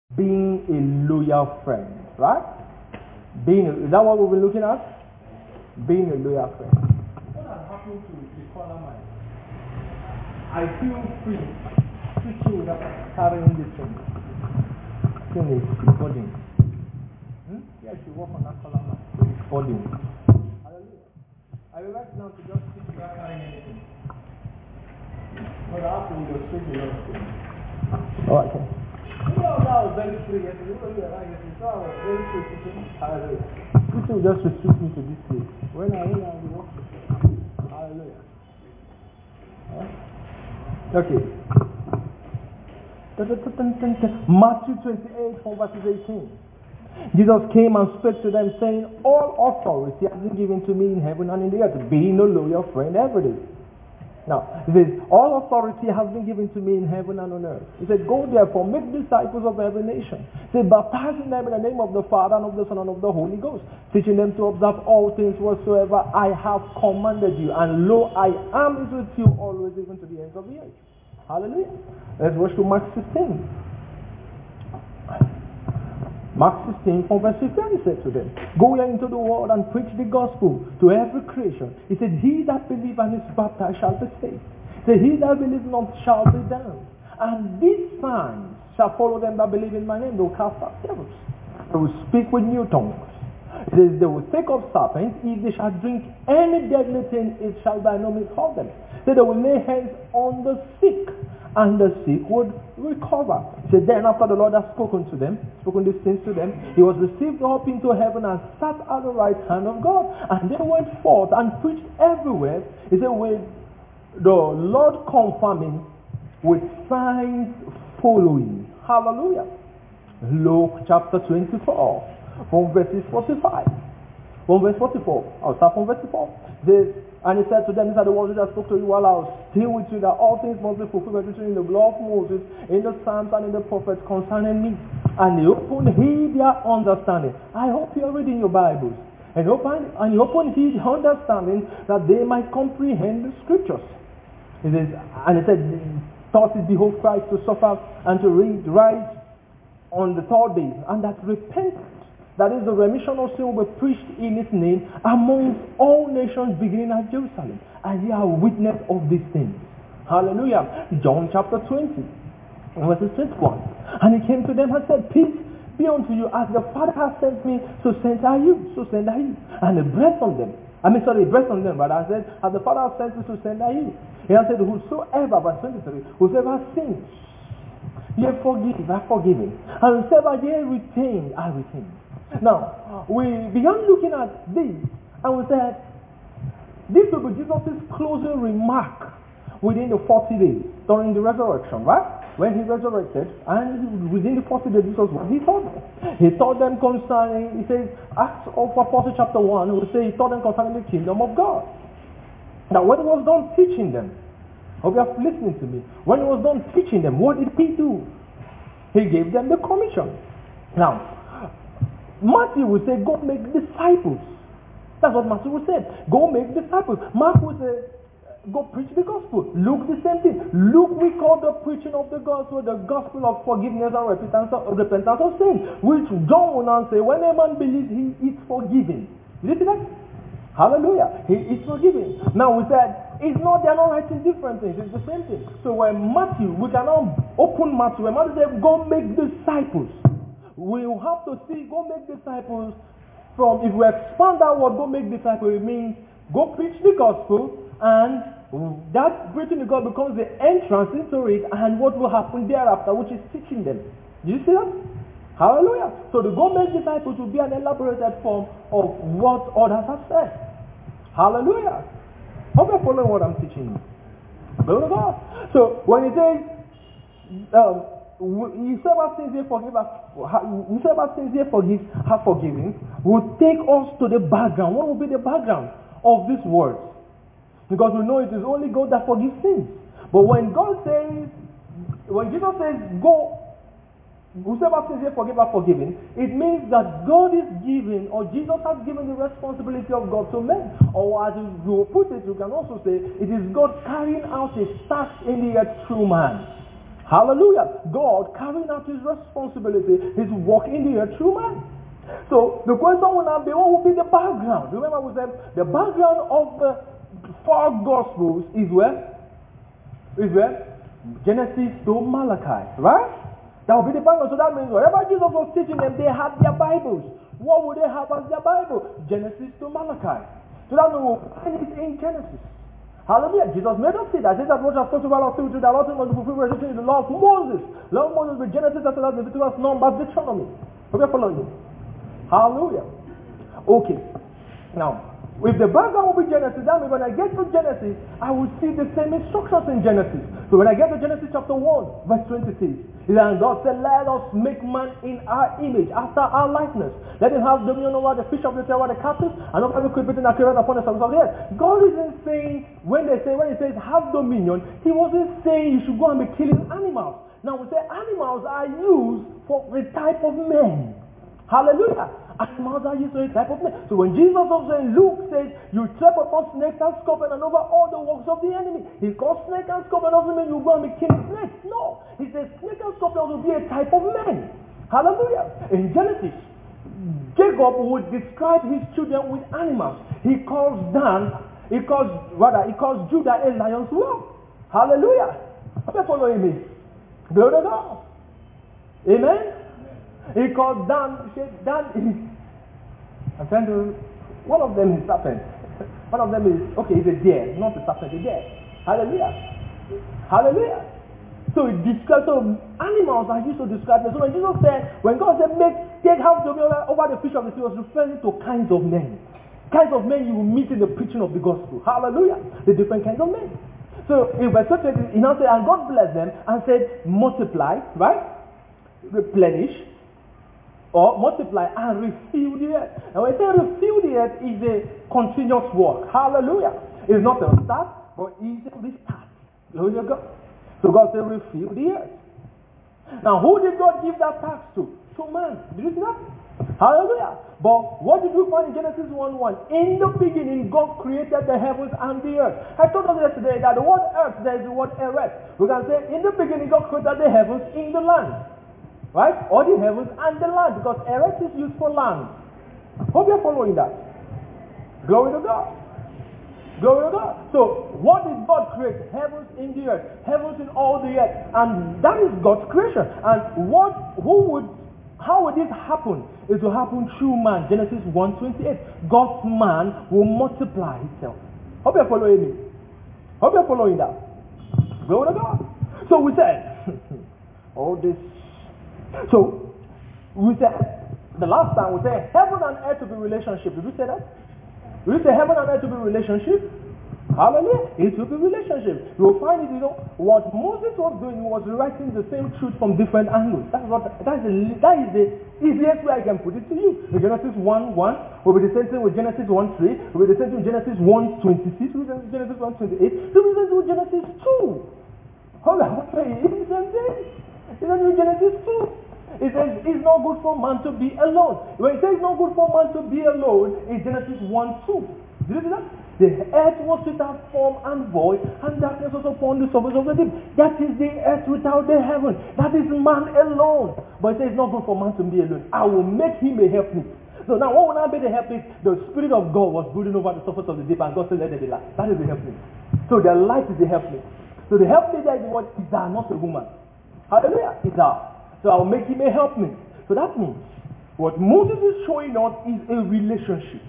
being a loyal friend, right? Is that what we've been looking at? Being a loyal friend. What has happened to the corner man? I feel free switching without carrying this thing. Thing is burden. Yeah, I should work on that color man. Burden. Hallelujah. I would like now to just sit without carrying anything. But after we will switch a lot of things. Oh, okay. You know that was very free yesterday. You know that yesterday. So I was very free teaching. Hallelujah. This will just restrict me to this place. When I will be working. Hallelujah. Okay. Matthew 28 from verses 18. Jesus came and spoke to them, saying, all authority has been given to me in heaven and in the earth. Be no loyal friend every day. Now, he says, all authority has been given to me in heaven and on earth. He said, go therefore, make disciples of every nation. He said, baptizing them in the name of the Father and of the Son and of the Holy Ghost, teaching them to observe all things whatsoever I have commanded you. And lo, I am with you always, even to the ends of the age. Hallelujah. Let's rush to Mark 16. Mark 16 from verse 15, he said to them, go ye into the world and preach the gospel to every creation. He said, he that believeth and is baptized shall be saved. He said, he that believeth not shall be damned. And these signs shall follow them that believe in my name. They will cast out devils. They will speak with new tongues. It says, they will take up serpents. If they shall drink any deadly thing, it shall by no means harm them. So they will lay hands on the sick, and the sick would recover. So then after the Lord had spoken these things to them, he was received up into heaven and sat at the right hand of God. And they went forth and preached everywhere. He said, with the Lord confirming, with signs following. Hallelujah. Luke chapter 24, from verses 45. From verse 44. I'll start from verse 44. And he said to them, these are the words which I spoke to you while I was still with you, that all things must be fulfilled written in the law of Moses, in the Psalms and in the prophets concerning me. And he opened their understanding. I hope you are reading your Bibles. And he opened his understanding that they might comprehend the scriptures. He says, and he said, thus it behoved Christ to suffer and to rise on the third day, and that repentance, that is the remission of sin, will be preached in his name amongst all nations, beginning at Jerusalem. And ye are witness of these things. Hallelujah. John chapter 20, verses 21. And he came to them and said, peace be unto you. As the Father has sent me, so send I you. So send I you. And he breathed on them. He breathed on them, but I said, as the Father has sent me, so send I you. He answered, whosoever, verse 23, whosoever sins, ye forgive, I forgive him. And whosoever ye retain, I retain. Now, we began looking at this, and we said, this will be Jesus' closing remark within the 40 days during the resurrection, right? When he resurrected, and within the 40 days, this was what he taught them. He taught them concerning, he says, Acts of Apostles chapter 1, we say he taught them concerning the kingdom of God. Now, when he was done teaching them, hope you are listening to me. When he was done teaching them, what did he do? He gave them the commission. Now, Matthew would say, go make disciples. That's what Matthew would say. Go make disciples. Mark would say, go preach the gospel. Luke the same thing. Luke we call the preaching of the gospel of forgiveness and repentance of sin. Which John will now say, when a man believes, he is forgiven. You see that? Hallelujah. He is forgiven. Now we said, they are not writing different things. It's the same thing. So when Matthew, we cannot open Matthew. When Matthew says, go make disciples. We have to see, go make disciples from, if we expand that word, go make disciples, it means go preach the gospel, and that preaching the gospel becomes the entrance into it, and what will happen thereafter, which is teaching them. Do you see that? Hallelujah. So the go make disciples will be an elaborated form of what others have said. Hallelujah. Hope you're following what I'm teaching you. Glory to God. So when it says, whosoever sins ye forgive, have forgiven, will take us to the background. What will be the background of these words? Because we know it is only God that forgives sins. But when Jesus says, go, whosoever sins ye forgive, have forgiven, it means that God is giving, or Jesus has given the responsibility of God to men. Or as you put it, you can also say, it is God carrying out his task in the earth through man. Hallelujah. God carrying out his responsibility, his work in the earth through man. So the question will now be, what will be the background? Remember we said the background of the four Gospels is where? Genesis to Malachi, right? That will be the background. So that means wherever Jesus was teaching them, they had their Bibles. What would they have as their Bible? Genesis to Malachi. So that means we'll find it in Genesis. Hallelujah. Jesus made us see that. This is what I've talked about last week. That Lord was fulfilled in the law of Moses. Law of Moses with Genesis, after that, Leviticus, Numbers, Deuteronomy. Hope you're following me. Hallelujah. Okay. Now, if the background will be Genesis, that means when I get to Genesis, I will see the same instructions in Genesis. So when I get to Genesis chapter 1, verse 26, and God said, let us make man in our image, after our likeness. Let him have dominion over the fish of the sea, over the cattle, and over every creeping thing that creepeth upon the surface of the earth. God isn't saying, when he says have dominion, he wasn't saying you should go and be killing animals. Now we say animals are used for the type of men. Hallelujah. Animals are used for a type of men. So when Jesus also in Luke says, you trap upon snakes and scorpions and over all the works of the enemy. He calls snake and scorpion doesn't mean you go and be killing snakes. No. He says snake and scorpion will be a type of men. Hallelujah. In Genesis, Jacob would describe his children with animals. He calls Judah a lion's whelp. Hallelujah. Are you following me? Glory to God. Amen. He called Dan I'm trying to, one of them is serpent. One of them is, it's a deer, not a serpent, a deer. Hallelujah. Hallelujah. So it describes, so animals are used to describe them. So when Jesus said, when God said, have dominion over the fish of the sea, he was referring to kinds of men. Kinds of men you will meet in the preaching of the gospel. Hallelujah. The different kinds of men. So in verse 20, he now said, and God blessed them and said, multiply, right? Replenish, or multiply and refill the earth. And when I say refill the earth, is a continuous work. Hallelujah. It's not a start, but it's a restart. Glory to God. So God said refill the earth. Now who did God give that task to? To man. Did you see that? Hallelujah. But what did we find in Genesis 1:1? In the beginning, God created the heavens and the earth. I told us yesterday that the word earth, there is the word earth. We can say, in the beginning, God created the heavens in the land. Right? Or the heavens and the land, because earth is used for land. Hope you're following that. Glory to God. Glory to God. So, what did God create? Heavens in the earth. Heavens in all the earth. And that is God's creation. And how would this happen? It will happen through man. Genesis 1:28. God's man will multiply himself. Hope you're following me. Hope you're following that. Glory to God. So we said, all this. So, we said, the last time we said, heaven and earth to be relationship. Did we say that? Did we say heaven and earth to be relationship? Hallelujah. It will be relationship. You will find it, what Moses was doing was writing the same truth from different angles. That is the easiest way I can put it to you. The Genesis 1:1 will be the same thing with Genesis 1:3, will be the same thing with Genesis 1:26, will be Genesis 1:28, will be the same thing with Genesis 2. Hold on, it's the same thing. It's in Genesis 2. It says it's not good for man to be alone. When it says it's not good for man to be alone, it's Genesis 1:2. Did you see that? The earth was without form and void, and darkness was upon the surface of the deep. That is the earth without the heaven. That is man alone. But it says it's not good for man to be alone. I will make him a helpmeet. So now what will now be the helpmeet? The Spirit of God was brooding over the surface of the deep, and God said, let there be light. That is the helpmeet. So the light is the helpmeet. So the helpmeet there is the word is thou, not a woman. Hallelujah. Is thou. So I will make him a helpmeet. So that means what Moses is showing us is a relationship.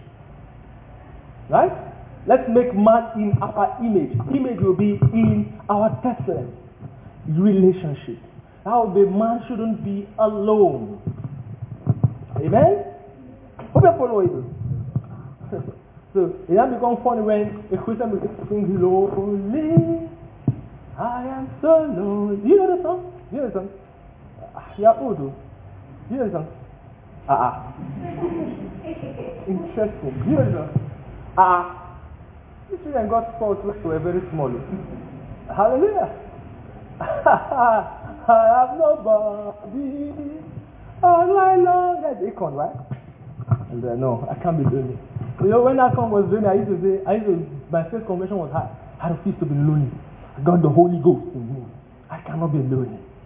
Right? Let's make man in our image. Image will be in our testament. Relationship. That will be man shouldn't be alone. Amen? Hope you're following. So it has become funny when a Christian will sing lonely. I am so lonely. You know the song? You know the song? Yeah, Udo. You know the song? Interesting. You know the song? These children got spoiled when they were very small. Hallelujah. I have nobody all night long. That's Akon, right? And no, I can't be doing it. You know, when Akon was doing it, my first conversion was hard. I refused to be lonely. I got the Holy Ghost in me. I cannot be lonely.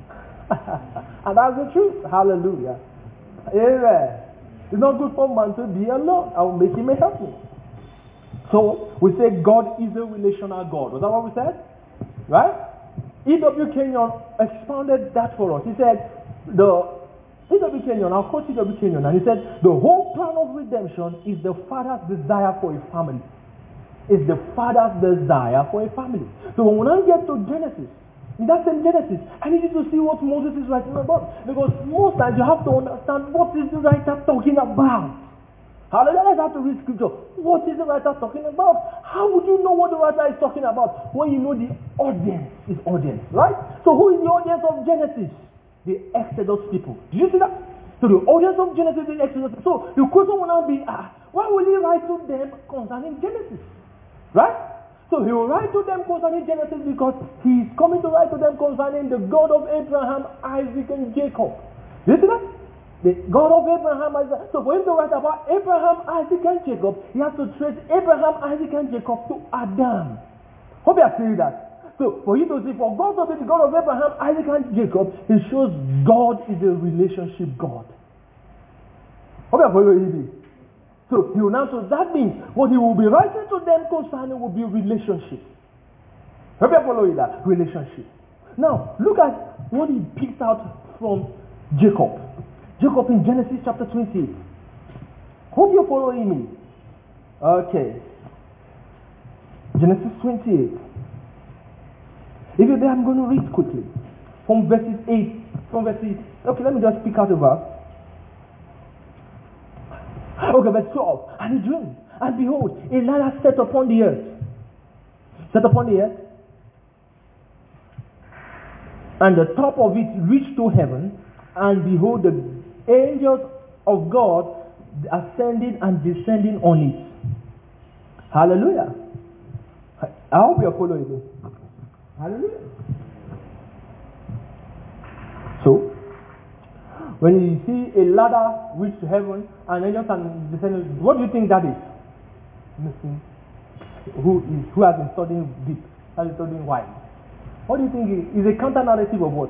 And that's the truth. Hallelujah. Amen. It's not good for man to be alone. I will make him a helpmate. So we say God is a relational God. Was that what we said? Right? E.W. Kenyon expounded that for us. He said, E.W. Kenyon, I'll quote E.W. Kenyon, and he said, the whole plan of redemption is the Father's desire for a family. It's the Father's desire for a family. So when we now get to Genesis, in that same Genesis, I need you to see what Moses is writing about. Because most times you have to understand what is the writer talking about. Hallelujah. Let's have to read scripture. What is the writer talking about? How would you know what the writer is talking about when you know the audience is audience, right? So who is the audience of Genesis? The Exodus people. Do you see that? So the audience of Genesis is the Exodus people. So the question will now be, why will he write to them concerning Genesis? Right? So he will write to them concerning Genesis because he is coming to write to them concerning the God of Abraham, Isaac, and Jacob. Do you see that? The God of Abraham, Isaac. So for him to write about Abraham, Isaac, and Jacob, he has to trace Abraham, Isaac, and Jacob to Adam. Hope you are seeing that. So for you to see, for God to be the God of Abraham, Isaac, and Jacob, it shows God is a relationship God. Hope you are following me. So he will now, so that means what he will be writing to them concerning will be relationship. Hope you are following that? Relationship. Now, look at what he picks out from Jacob. Jacob in Genesis chapter 28. Hope you're following me. Okay. Genesis 28. If you're there, I'm going to read quickly. From verses 8. From verses... Okay, let me just pick out a verse. Okay, verse 12. And he dreamed. And behold, a ladder set upon the earth. Set upon the earth. And the top of it reached to heaven. And behold, the angels of God ascending and descending on it. Hallelujah. I hope you're following me. Hallelujah. So, when you see a ladder reach to heaven and angels and descending, what do you think that is? Who has been studying deep, has been studying wide? What do you think is a counter narrative of what?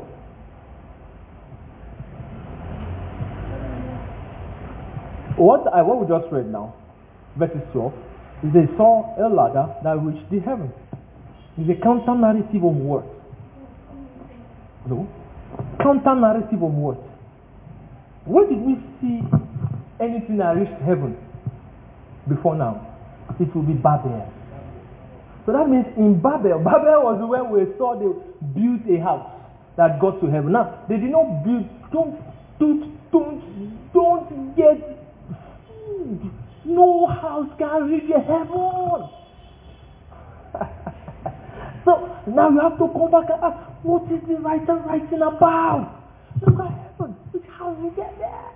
What we just read now, verses 12, is they saw a ladder that reached the heaven. It's a counter narrative of what? No? Counter narrative of what? Where did we see anything that reached heaven before now? It will be Babel. So that means in Babel was where we saw they built a house that got to heaven. Now, they did not build, don't get food. No house can reach heaven. So now you have to come back and ask, what is the writer writing about? Look at heaven. Look how we get there.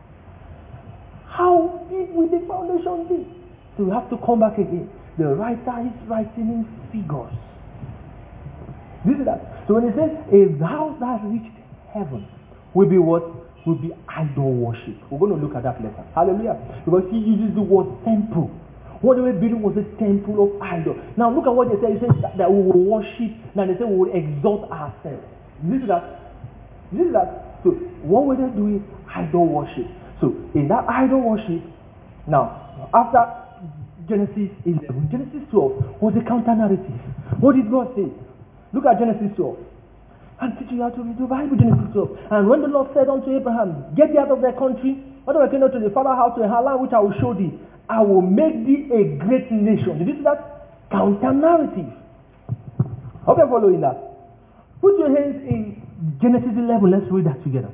How deep will the foundation be? So you have to come back again. The writer is writing in figures. This is that. So when he says a house that reached heaven will be what? Will be idol worship. We're going to look at that later. Hallelujah. Because he uses the word temple. What they were building was a temple of idol. Now look at what they say. He says that we will worship. Now they say we will exalt ourselves. This is that. This is that. So what were they doing? Idol worship. So in that idol worship, now after Genesis 11, Genesis 12 was a counter narrative. What did God say? Look at Genesis 12. And teach you how to read the Bible, Genesis 12. And when the Lord said unto Abraham, get thee out of thy country, out of thy kingdom to the father house, to a land which I will show thee, I will make thee a great nation. Did you see that? Counter narrative. Hope you're following that. Put your hands in Genesis 11. Let's read that together.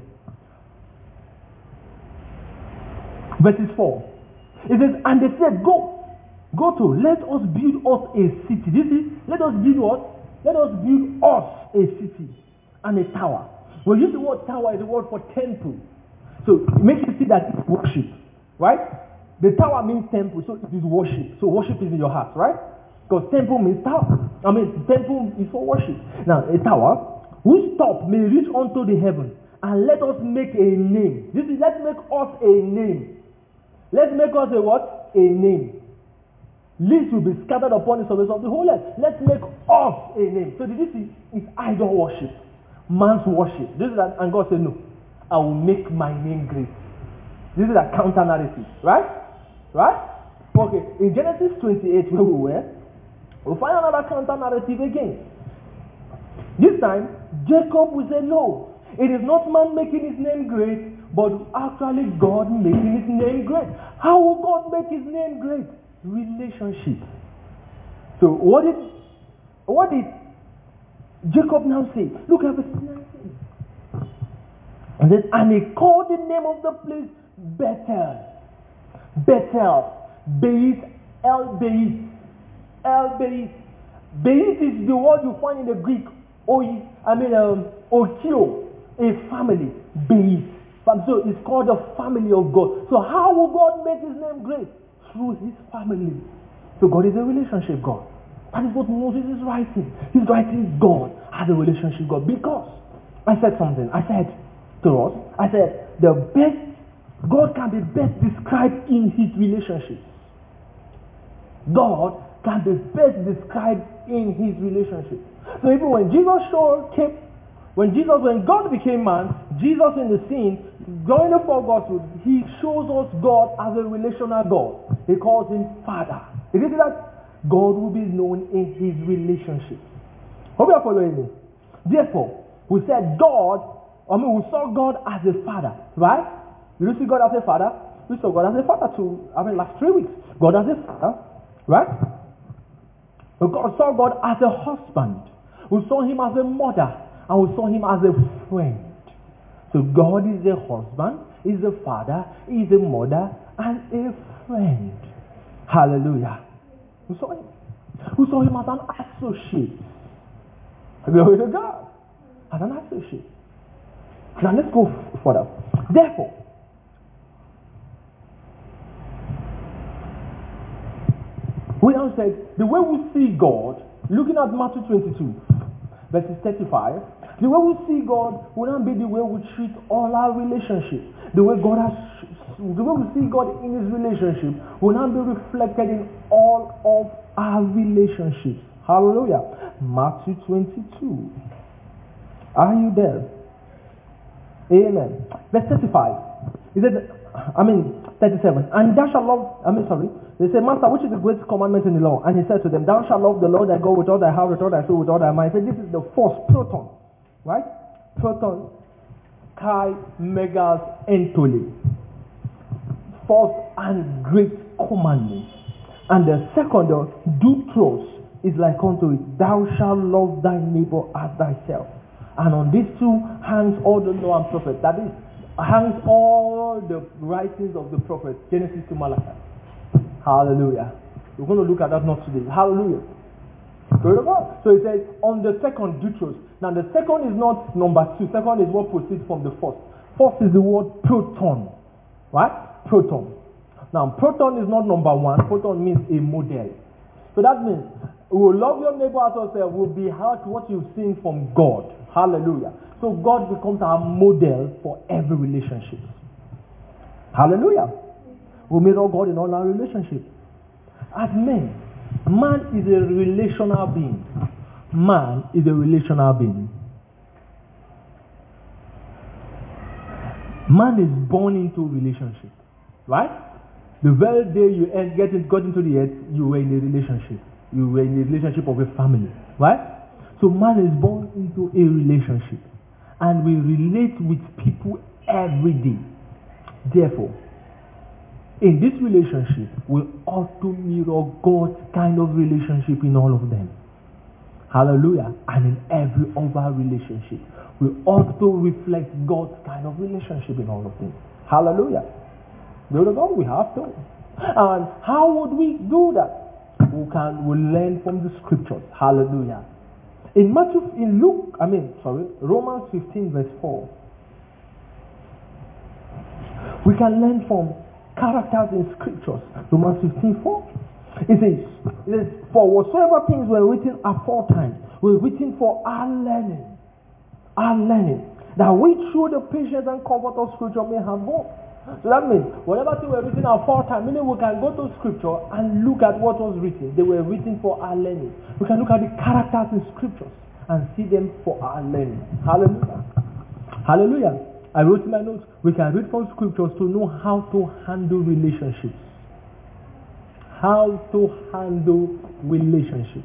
Verses 4. It says, and they said, go to, let us build us a city. This is, let us build what? Let us build us a city and a tower. We use the word tower as a word for temple. So it makes you see that it's worship. Right? The tower means temple, so it is worship. So worship is in your heart, right? Because temple means tower. Temple is for worship. Now, a tower whose top may reach unto the heaven, and let us make a name. This is, let's make us a name. Let's make us a what? A name. Leaves will be scattered upon the surface of the whole earth. Let's make us a name. So this is idol worship. man's worship. This is that, and God said, no, I will make my name great. This is a counter narrative, right? Right? Okay, in Genesis 28, where we were, we'll find another counter narrative again. This time, Jacob will say, no, it is not man making his name great, but actually God making his name great. How will God make his name great? Relationship. So what did Jacob now say? Look at verse 19. And he called the name of the place Bethel. Bethel. Beit El Beit. El Beit. Beit is the word you find in the Greek. Okio. A family. Beit. So it's called the family of God. So how will God make his name great? Through his family. So God is a relationship God. That is what Moses is writing. He's writing God as a relationship God. Because I said something. I said the best, God can be best described in his relationships. God can be best described in his relationship. So even when God became man, Jesus in the scene, going the four Gospels, he shows us God as a relational God. He calls him Father. You see that? God will be known in his relationship. Hope you are following me. Therefore, we said we saw God as a father, right? Did you see God as a father? We saw God as a father last 3 weeks. God as a father, right? We saw God as a husband. We saw him as a mother, and we saw him as a friend. So God is a husband, is a father, is a mother, and a friend. Hallelujah. We saw him. We saw him as an associate. Glory to God. As an associate. Now let's go further. Therefore, we now said the way we see God, looking at Matthew 22, verses 35, the way we see God will not be the way we treat all our relationships. The way we see God in his relationship will not be reflected in all of our relationships. Hallelujah. Matthew 22. Are you there? Amen. Verse 35. Is it 37. And thou shalt love, they say, Master, which is the greatest commandment in the law? And he said to them, thou shalt love the Lord thy God with all thy heart, with all thy soul, with all thy mind. He said, this is the first proton. Right? Proton, kai, megas, entole. First and great commandment. And the second, deutros, is like unto it, thou shalt love thy neighbor as thyself. And on these two hangs all the law and prophets. That is, hangs all the writings of the prophets, Genesis to Malachi. Hallelujah. We're going to look at that not today. Hallelujah. So it says, on the second, deutros. Now the second is not number two. Second is what proceeds from the first. First is the word proton. Right? Proton. Now proton is not number one. Proton means a model. So that means we will love your neighbor as yourself. Will be what you've seen from God. Hallelujah. So God becomes our model for every relationship. Hallelujah. We mirror God in all our relationships. As men, man is a relational being. Man is a relational being. Man is born into a relationship. Right? The very day you got into the earth, you were in a relationship. You were in a relationship of a family. Right? So man is born into a relationship. And we relate with people every day. Therefore, in this relationship, we ought to mirror God's kind of relationship in all of them. Hallelujah. And in every other relationship, we ought to reflect God's kind of relationship in all of them. Hallelujah. Glory to God, we have to. And how would we do that? We learn from the scriptures. Hallelujah. Romans 15 verse 4. We can learn from characters in scriptures. Romans 15:4. It says, for whatsoever things were written aforetime were written for our learning. Our learning. That we through the patience and comfort of scripture may have hope. So that means whatever things were written aforetime, meaning we can go to scripture and look at what was written. They were written for our learning. We can look at the characters in scriptures. and see them for our learning. Hallelujah. Hallelujah. I wrote in my notes, we can read from scriptures to know how to handle relationships. How to handle relationships.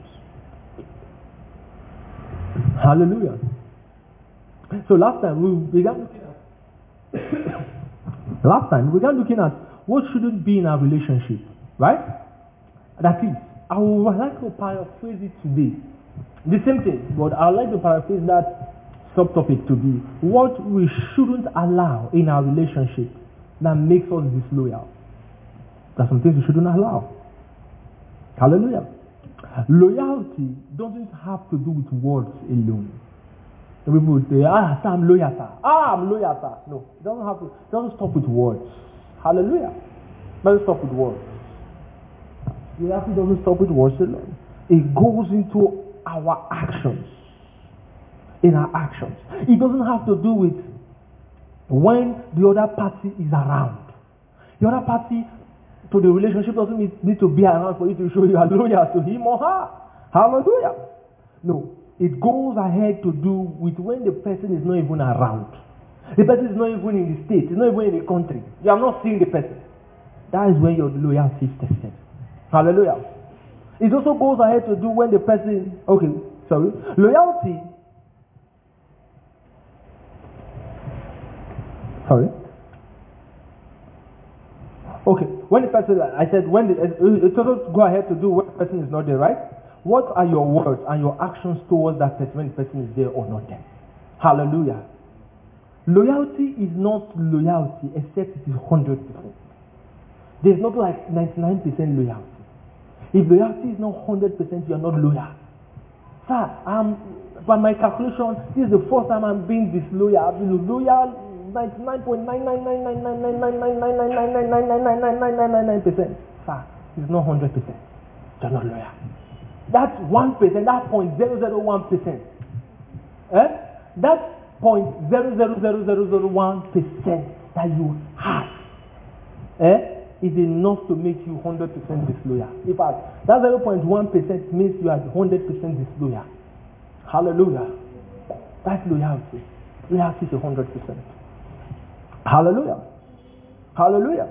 Hallelujah. So last time we began looking at what shouldn't be in our relationship, right? That is, I would like to paraphrase it today. The same thing, but I would like to paraphrase that subtopic to be what we shouldn't allow in our relationship that makes us disloyal. There's some things we shouldn't allow. Hallelujah. Loyalty doesn't have to do with words alone. People say, sir, I'm loyal, sir. I'm loyal, sir. No, it doesn't stop with words. Hallelujah. It doesn't stop with words. Loyalty doesn't stop with words alone. It goes into our actions. In our actions. It doesn't have to do with when the other party is around. The other party to the relationship doesn't need to be around for you to show you are loyal to him or her. Hallelujah. No. It goes ahead to do with when the person is not even around. The person is not even in the state. He's not even in the country. You are not seeing the person. That is when your loyalty is tested. Hallelujah. It also goes ahead to do when the person... Loyalty... When the person... I said when it also go ahead to do when the person is not there, right? What are your words and your actions towards that person when the person is there or not there? Hallelujah. Loyalty is not loyalty except it is 100%. There's not like 99% loyalty. If loyalty is not 100%, you are not loyal. Sir, by my calculation, this is the first time I'm being disloyal. I've been loyal 99.99999999999999999%. Sir, it's not 100%. You're not loyal. That's 1%, that's 0.001%. That's 0.00001% that you have is enough to make you 100% disloyal. In fact, that 0.1% means you are 100% disloyal. Hallelujah. That's loyalty. Loyalty is 100%. Hallelujah. Hallelujah.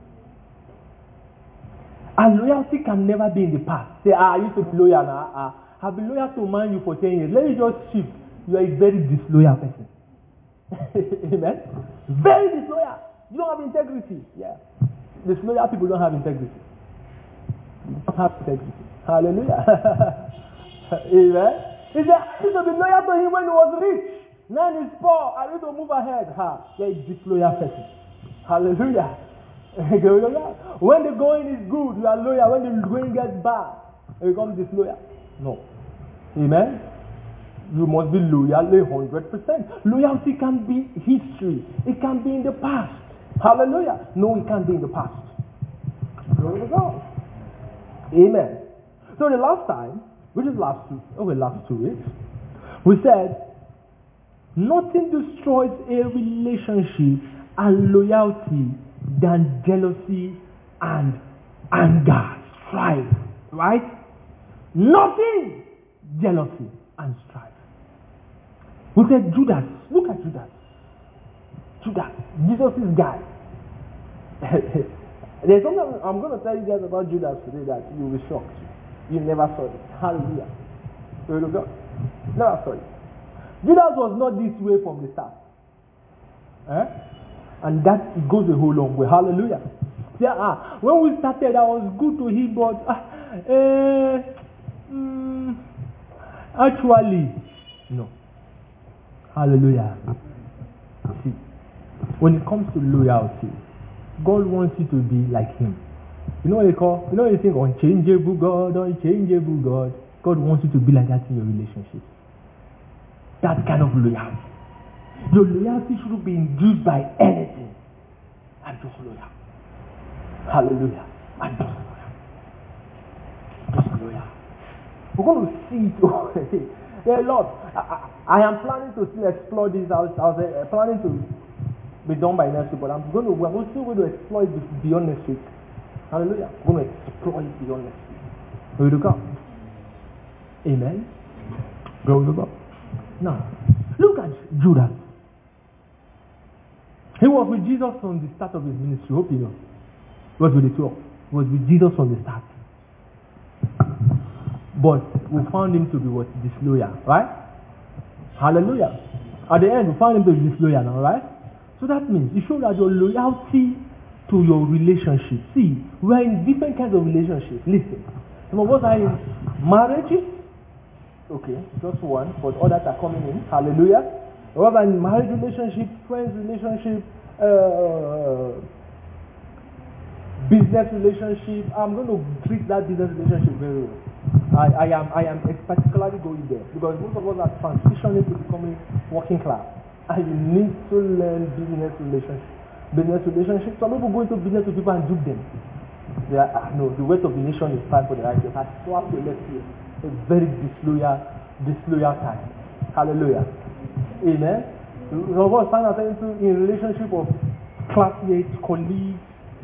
And loyalty can never be in the past. Say, I used to be loyal now. I've been loyal to Man U for 10 years. Let me just shift. You are a very disloyal person. Amen? Very disloyal. You don't have integrity. Yeah. Disloyal people don't have integrity. You don't have integrity. Hallelujah. Amen? He said, I used to be loyal to him when he was rich. Now he's poor. I need to move ahead. You're a disloyal person. Hallelujah. When the going is good, you are loyal. When the going gets bad, you become disloyal. No. Amen? You must be loyal 100%. Loyalty can be history. It can be in the past. Hallelujah. No, it can't be in the past. Glory to God. Amen. So the last time, which is last 2 weeks, we said, nothing destroys a relationship and loyalty than jealousy and anger, strife, right? Nothing, jealousy and strife. We said Judas. Look at Judas. Judas, Jesus' guy. There's something I'm going to tell you guys about Judas today that you will be shocked. You never saw it. Hallelujah. Glory to God. Never saw it. Judas was not this way from the start. And that it goes a whole long way. Hallelujah. Yeah, when we started, I was good to him, but actually, no. Hallelujah. See, when it comes to loyalty, God wants you to be like him. You know what they call? You know what you think? Unchangeable God, unchangeable God. God wants you to be like that in your relationship. That kind of loyalty. Your loyalty shouldn't be induced by anything. I'm just loyal. Hallelujah. I'm just loyal. Just loyal. We're going to see it. Yeah, Lord, I am planning to still explore this. I was planning to be done by next week, but we're still going to explore it beyond next week. Hallelujah. We're going to explore it beyond next week. Will you come? Amen. Glory to God. Now, look at Judas. He was with Jesus from the start of his ministry. Hope you know. He was with the 12. He was with Jesus from the start. But we found him to be what? Disloyal, right? Hallelujah. At the end, we found him to be disloyal now, right? So that means you show that your loyalty to your relationship. See, we are in different kinds of relationships. Listen. Some of us are in marriages. Okay, just one, but others are coming in. Hallelujah. We are in marriage relationship, friends relationship, business relationship. I'm going to treat that business relationship very well. I am particularly going there because most of us are transitioning to becoming working class. And you need to learn business relationship. Business relationship. Some people go into business with people and dupe them. They are, no, the weight of the nation is time for the righteous. I swap the left here. A very disloyal time. Hallelujah. Amen. Some of us find ourselves in relationship of classmates, colleagues,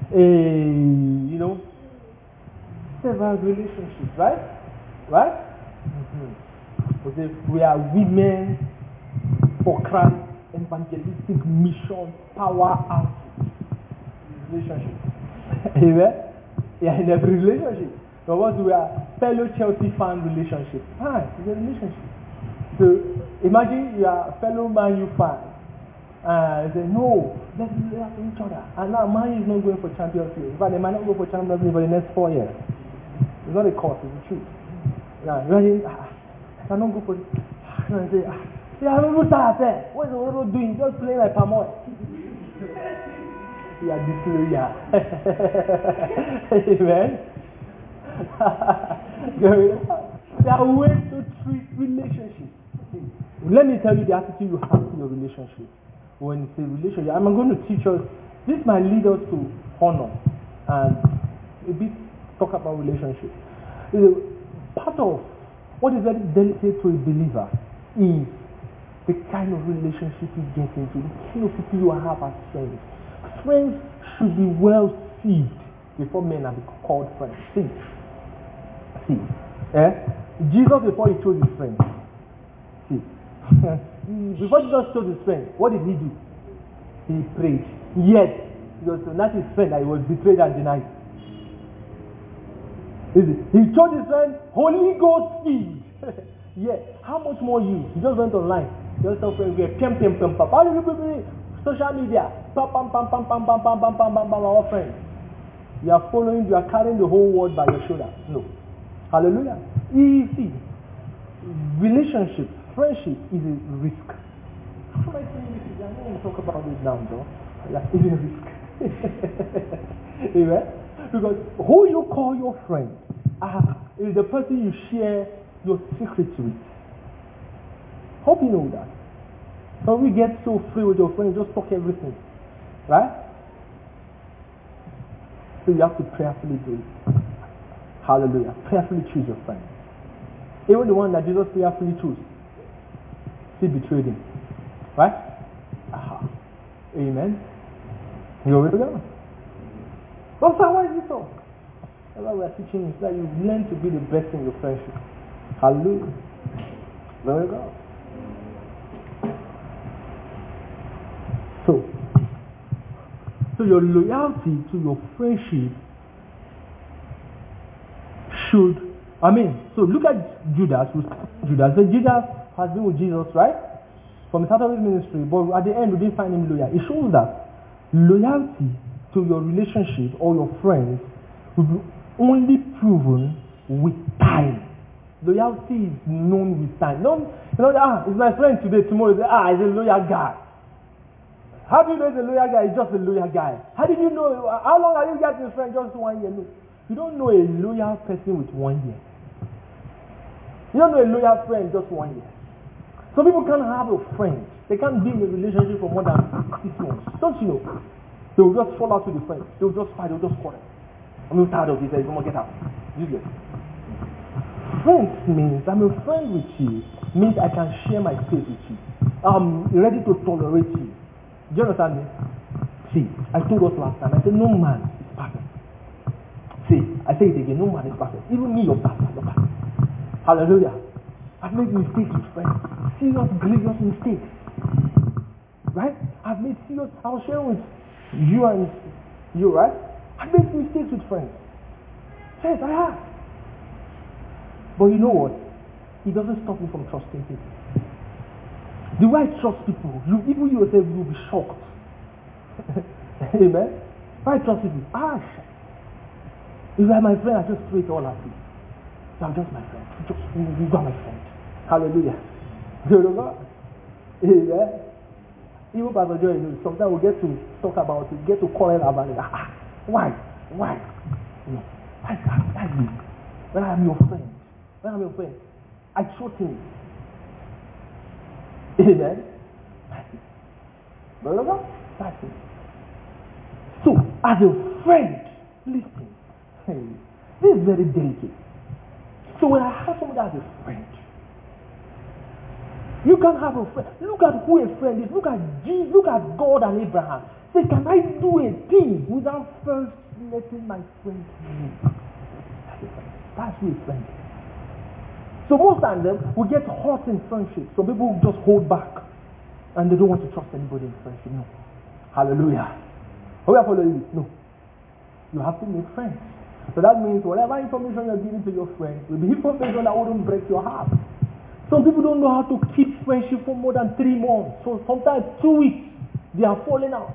several relationships, right? Right? Mm-hmm. We are women for Christ, evangelistic mission, power out relationship. Amen? Yeah, in every relationship. But what we are fellow Chelsea fan relationship. Fine, it's a relationship. So imagine you are a fellow Man U fan. And say, no, let's love each other. And now Man U is not going for Champions League. In fact, they might not go for Champions League for the next 4 years. It's not a cause, it's the truth. Now, imagine, I cannot go for it. And I say, yeah, I'm not there. What is Ronaldo doing? Just playing like palm oil. Yeah, this is, yeah. Amen. There are ways to treat relationships. Let me tell you the attitude you have to your relationship. When it's a relationship, I'm going to teach us, this might lead us to honor and a bit talk about relationship. Part of what is very delicate to a believer is the kind of relationship you get into, the kind of people you have as friends. Friends should be well seed before men are called friends. See. Jesus, before he chose his friends. See. Before Jesus chose his friend, what did he do? He prayed. Yet, it was not his friend that he was betrayed and denied. He chose his friend, Holy Ghost seed. Yes. How much more you? You just went online. Just tell friends, how do you people social media? Our friends. You are following, you are carrying the whole world by your shoulder. No. Hallelujah. Easy. Relationship, friendship is a risk. How am I saying this? I'm not going to talk about it now, though. It's a risk. Amen? Because who you call your friend is the person you share your secrets with. Hope you know that. So we get so free with your friends, just talk everything. Right? So you have to prayerfully do it. Hallelujah. Prayerfully choose your friend. Even the one that Jesus prayerfully chose, he betrayed him. Right? Amen. Glory to God. So why is it so? That's why we are teaching is that you learn to be the best in your friendship. Hallelujah. Glory to God. So your loyalty to your friendship should, so look at Judas. Judas has been with Jesus, right? From the start of his ministry, but at the end we didn't find him loyal. It shows that loyalty to your relationship or your friends will be only proven with time. Loyalty is known with time. It's my friend today, tomorrow, he's a loyal guy. How do you know he's a loyal guy? He's just a loyal guy. How did you know? How long have you got your friend? Just 1 year. No. You don't know a loyal person with 1 year. You don't know a loyal friend just 1 year. Some people can't have a friend. They can't be in a relationship for more than 6 months. Don't you know? They will just fall out with the friend. They will just fight. They will just quarrel. I'm tired of this. I'm going to get out. Useless. Friends means I'm a friend with you. Means I can share my space with you. I'm ready to tolerate you. Do you understand me? See, I told us last time. I said no man is perfect. See, I say it again. No man is perfect. Even me, your pastor. Hallelujah. I've made mistakes with friends. Serious, grievous mistakes. Right? I've made serious, I was sharing with you and you, right? I've made mistakes with friends. Yes, I have. But you know what? It doesn't stop me from trusting people. The way I trust people, even yourself, you'll be shocked. Amen? If I trust people, if you are my friend, I just throw it all at you. You are just my friend. You are my friend. Hallelujah. You know? Amen? Even Pastor Joy, sometimes we get to talk about it, get to call it about it. Why? No. I you. When I'm your friend, I trust him. Amen? Brother, that's it. So, as a friend, listen. This is very delicate. So when I have somebody as a friend, you can have a friend. Look at who a friend is. Look at Jesus. Look at God and Abraham. Say, can I do a thing without first letting my friend know? That's who a friend is. So most times we get hurt in friendship. Some people just hold back and they don't want to trust anybody in friendship. No. Hallelujah. Are we following this? No. You have to make friends. So that means whatever information you're giving to your friend will be information that wouldn't break your heart. Some people don't know how to keep friendship for more than 3 months. So sometimes 2 weeks, they are falling out.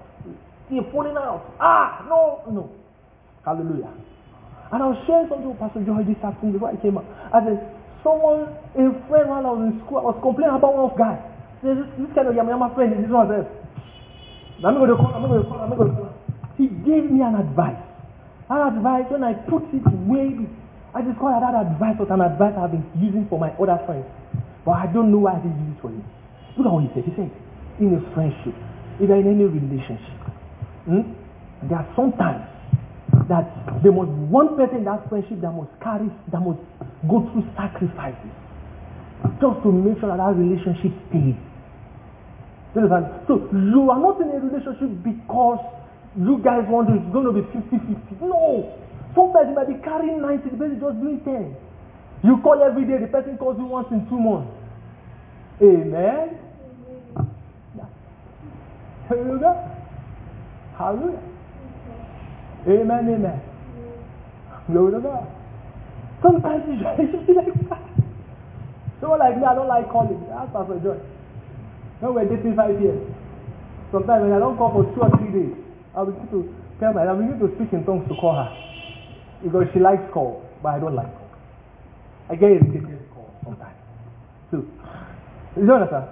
No. Hallelujah. And I was sharing something with Pastor Joy this afternoon before I came out. A friend while I was in school, I was complaining about one guy. This kind of yama friend, this one says, I'm going to call. He gave me an advice. That advice, when I put it way, I discovered that advice was an advice I've been using for my other friends. But I don't know why I didn't use it for him. Look at what he said. He said, in a friendship, if you're in any relationship, there are sometimes that there must be one person in that friendship that must go through sacrifices just to make sure that relationship stays. So you are not in a relationship because you guys want it's going to be 50-50. No. Sometimes you might be carrying 90, the person just doing 10. You call every day, the person calls you once in 2 months. Amen. Hallelujah. Amen. Glory to God. Sometimes you should be like that. Someone like me, I don't like calling. That's Pastor Joy. When we're dating 5 years, sometimes when I don't call for 2 or 3 days, I'll begin to speak in tongues to call her. Because she likes call, but I don't like call. I get irritated call sometimes. So, you understand?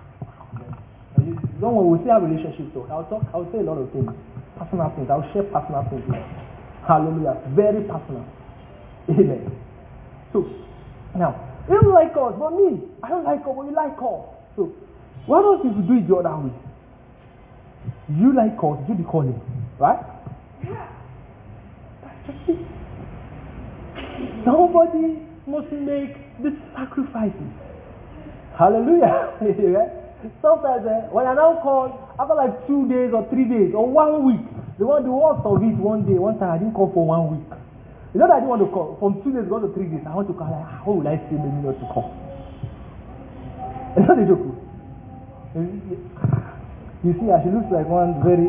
Don't worry, we'll see our relationship though. I'll say a lot of things. Personal things. I'll share personal things. Hallelujah. Very personal. Amen. So, now, you don't like us, but me, I don't like us, but you like us. So, why don't you do it the other way? You like us, you be calling. Right? Yeah. That's just it. Somebody must make the sacrifices. Hallelujah. Sometimes when I now call, after like 2 days or 3 days or 1 week, they want the worst of it one day. One time I didn't call for 1 week. You know that I didn't want to call. From 2 days go to 3 days, I want to call. Like, how will I say maybe not to call? It's not a joke. You see, she looks like one very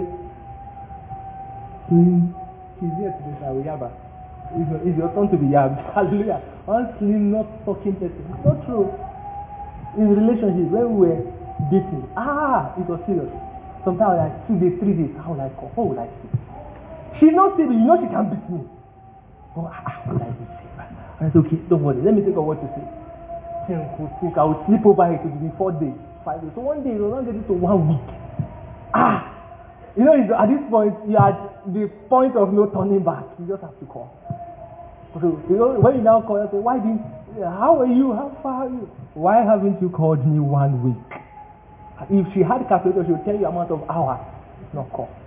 slim. She's here today, so we have her. It's your turn to be yabbed. Hallelujah. One slim, not talking person. It's not true. In relationship, when we were dating, it was serious. Sometimes like 2 days, 3 days, how will I call? How will I say? She's not saying, you know she can beat me. Oh, how will I say? I said, okay, don't worry, let me think of what to say. I will sleep over it to be 4 days, 5 days. So one day, you'll not get it to 1 week. You know, at this point, you are at the point of no turning back. You just have to call. So, you know, when you now call, you say, how are you? How far are you? Why haven't you called me 1 week? If she had calculated, she would tell you amount of hours. It's not call.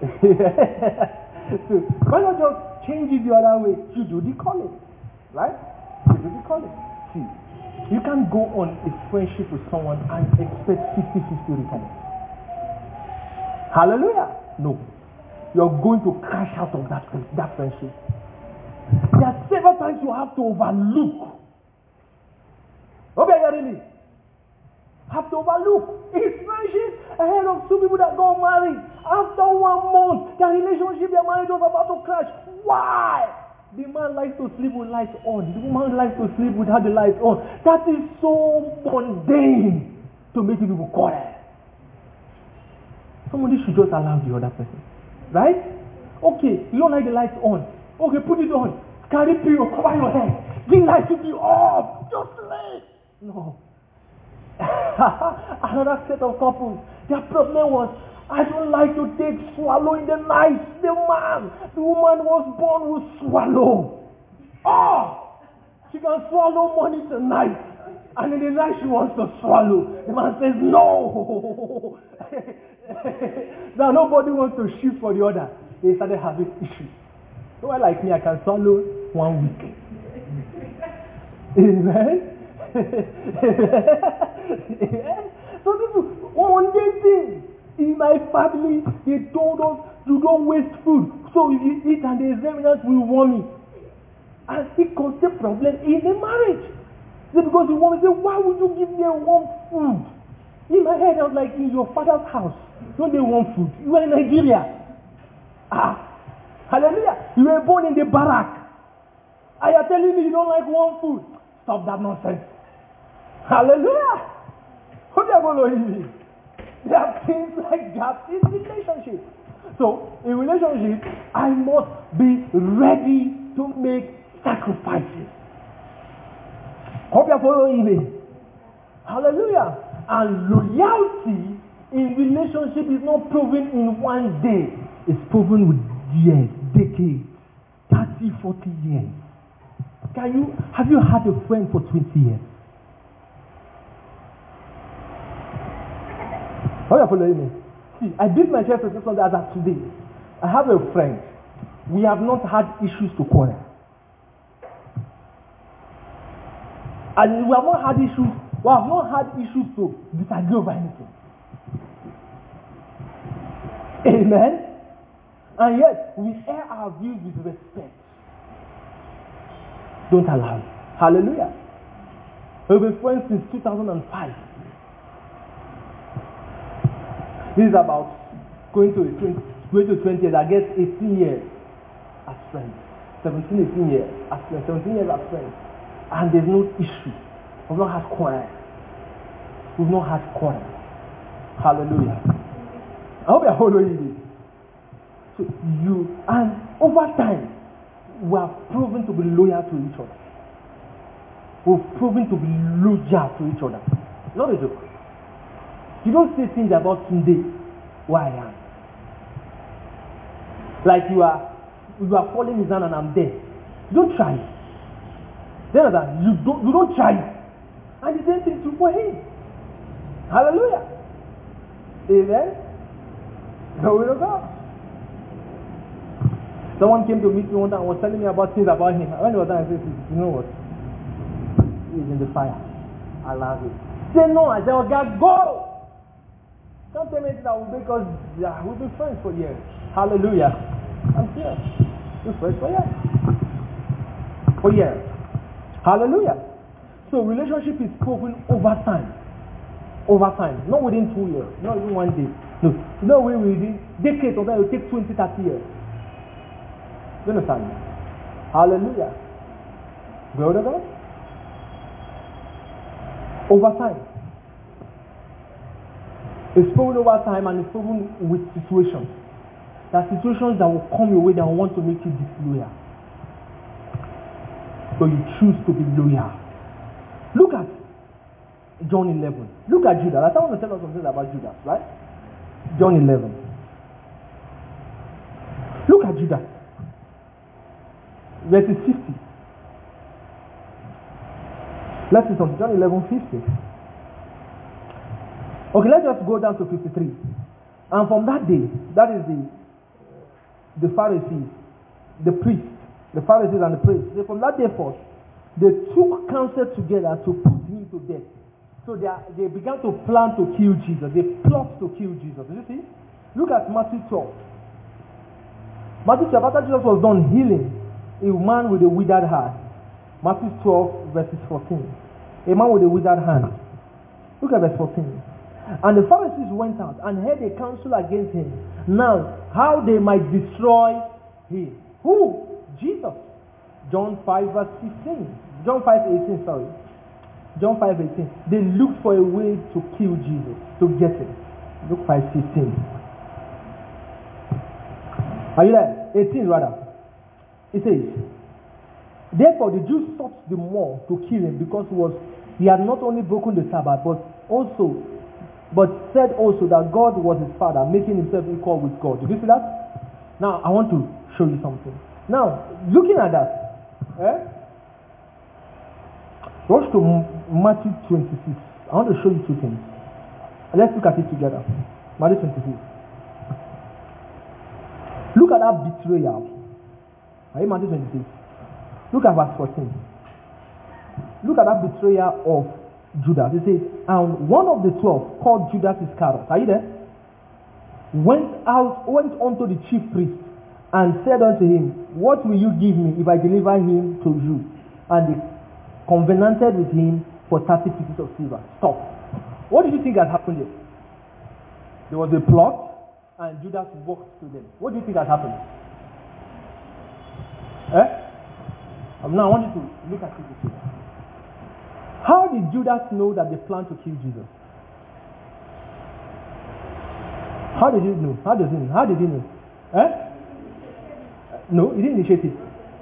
So, why not just change it the other way? You do the calling. Right? You do the calling. See, you can't go on a friendship with someone and expect 50-50 return. Hallelujah. No. You're going to crash out of that friendship. There are several times you have to overlook. Hope you're hearing me. Have to overlook his friendship ahead of two people that got married. After 1 month, their relationship, their marriage was about to crash. Why? The man likes to sleep with lights on. The woman likes to sleep without the lights on. That is so mundane to make people quarrel. Somebody should just allow the other person. Right? Okay, you don't like the lights on. Okay, put it on. Carry pillow, cover your head. The lights will be off. Just sleep. No. Another set of couples, their problem was, I don't like to take swallow in the night. The woman was born with swallow. Oh, she can swallow money tonight, and in the night she wants to swallow. The man says no. Now nobody wants to shoot for the other. They started having issues. So like me, I can swallow 1 week. Amen. So this is one thing. In my family, they told us you don't waste food. So if you eat and there's remnants, we warm it. And it caused a problem in the marriage. So because the woman said, why would you give me a warm food? In my head, I was like, in your father's house, don't they want food? You are in Nigeria. Hallelujah. You were born in the barrack. And you're telling me you don't like warm food. Stop that nonsense. Hallelujah. Who are following me? There are things like that in relationship. So, in relationship, I must be ready to make sacrifices. Hope you are following me. Hallelujah. And loyalty in relationship is not proven in one day. It's proven with years, decades, 30, 40 years. Have you had a friend for 20 years? How are you following me? See, I beat my chest to say something as of today. I have a friend. We have not had issues to quarrel. And we have not had issues to disagree over anything. Amen? And yet, we air our views with respect. Don't allow it. Hallelujah. We've been friends since 2005. This is about going to 20 years. I guess 18 years as friends. 17, 18 years as friends. 17 years as friends. And there's no issue. We've not had quarrel. Hallelujah. I hope you're following this. So and over time, we have proven to be loyal to each other. We've proven to be loyal to each other. Not a joke. You don't say things about today where I am. Like you are falling his hand and I'm there. You don't try it. Then you don't try it. And the same thing too for him. Hallelujah. Amen. Glory to God. Someone came to meet me one time and was telling me about things about him. When he was done, I said, you know what? He's in the fire. I love it. Say no. I said, oh God, go. Don't tell me that we've been friends for years. Hallelujah. I'm here. We're friends for years. For years. Hallelujah. So relationship is proven over time. Over time. Not within 2 years. Not even 1 day. No. No way within decades. Sometimes it will take 20, 30 years. You understand? Hallelujah. Glory to God. Over time. It's proven over time and it's proven with situations. There are situations that will come your way that want to make you disloyal. So you choose to be loyal. Look at John 11. Look at Judas. I want to tell us something about Judas, right? John 11. Look at Judas. Verses 50. Let's see something. John 11:50. Okay, let's just go down to 53. And from that day, that is the Pharisees, the priests, the Pharisees and the priests. From that day forth, they took counsel together to put him to death. So they began to plan to kill Jesus. They plot to kill Jesus. Did you see? Look at Matthew 12. Matthew 12, after Jesus was done healing a man with a withered heart. Matthew 12, verses 14. A man with a withered hand. Look at verse 14. And the Pharisees went out and held a council against him. Now, how they might destroy him. Who? Jesus. John 5 verse 15. John 5:18, sorry. John 5:18. They looked for a way to kill Jesus, to get him. Luke 5:15. Are you there? 18 rather. It says, therefore the Jews sought the more to kill him because he had not only broken the Sabbath, but said also that God was his father, making himself equal with God. Did you see that? Now I want to show you something. Now, looking at that, rush to Matthew 26. I want to show you two things. Let's look at it together. Matthew 26. Look at that betrayal. Are you Matthew 26? Look at verse 14. Look at that betrayal of Judas. It says, and one of the 12, called Judas Iscariot, are you there? Went unto the chief priest and said unto him, what will you give me if I deliver him to you? And they covenanted with him for 30 pieces of silver. Stop. What do you think has happened here? There was a plot and Judas walked to them. What do you think has happened? Now I want you to look at it this way. How did Judas know that they planned to kill Jesus? How did he know? How does he know? How did he know? No, he didn't initiate it.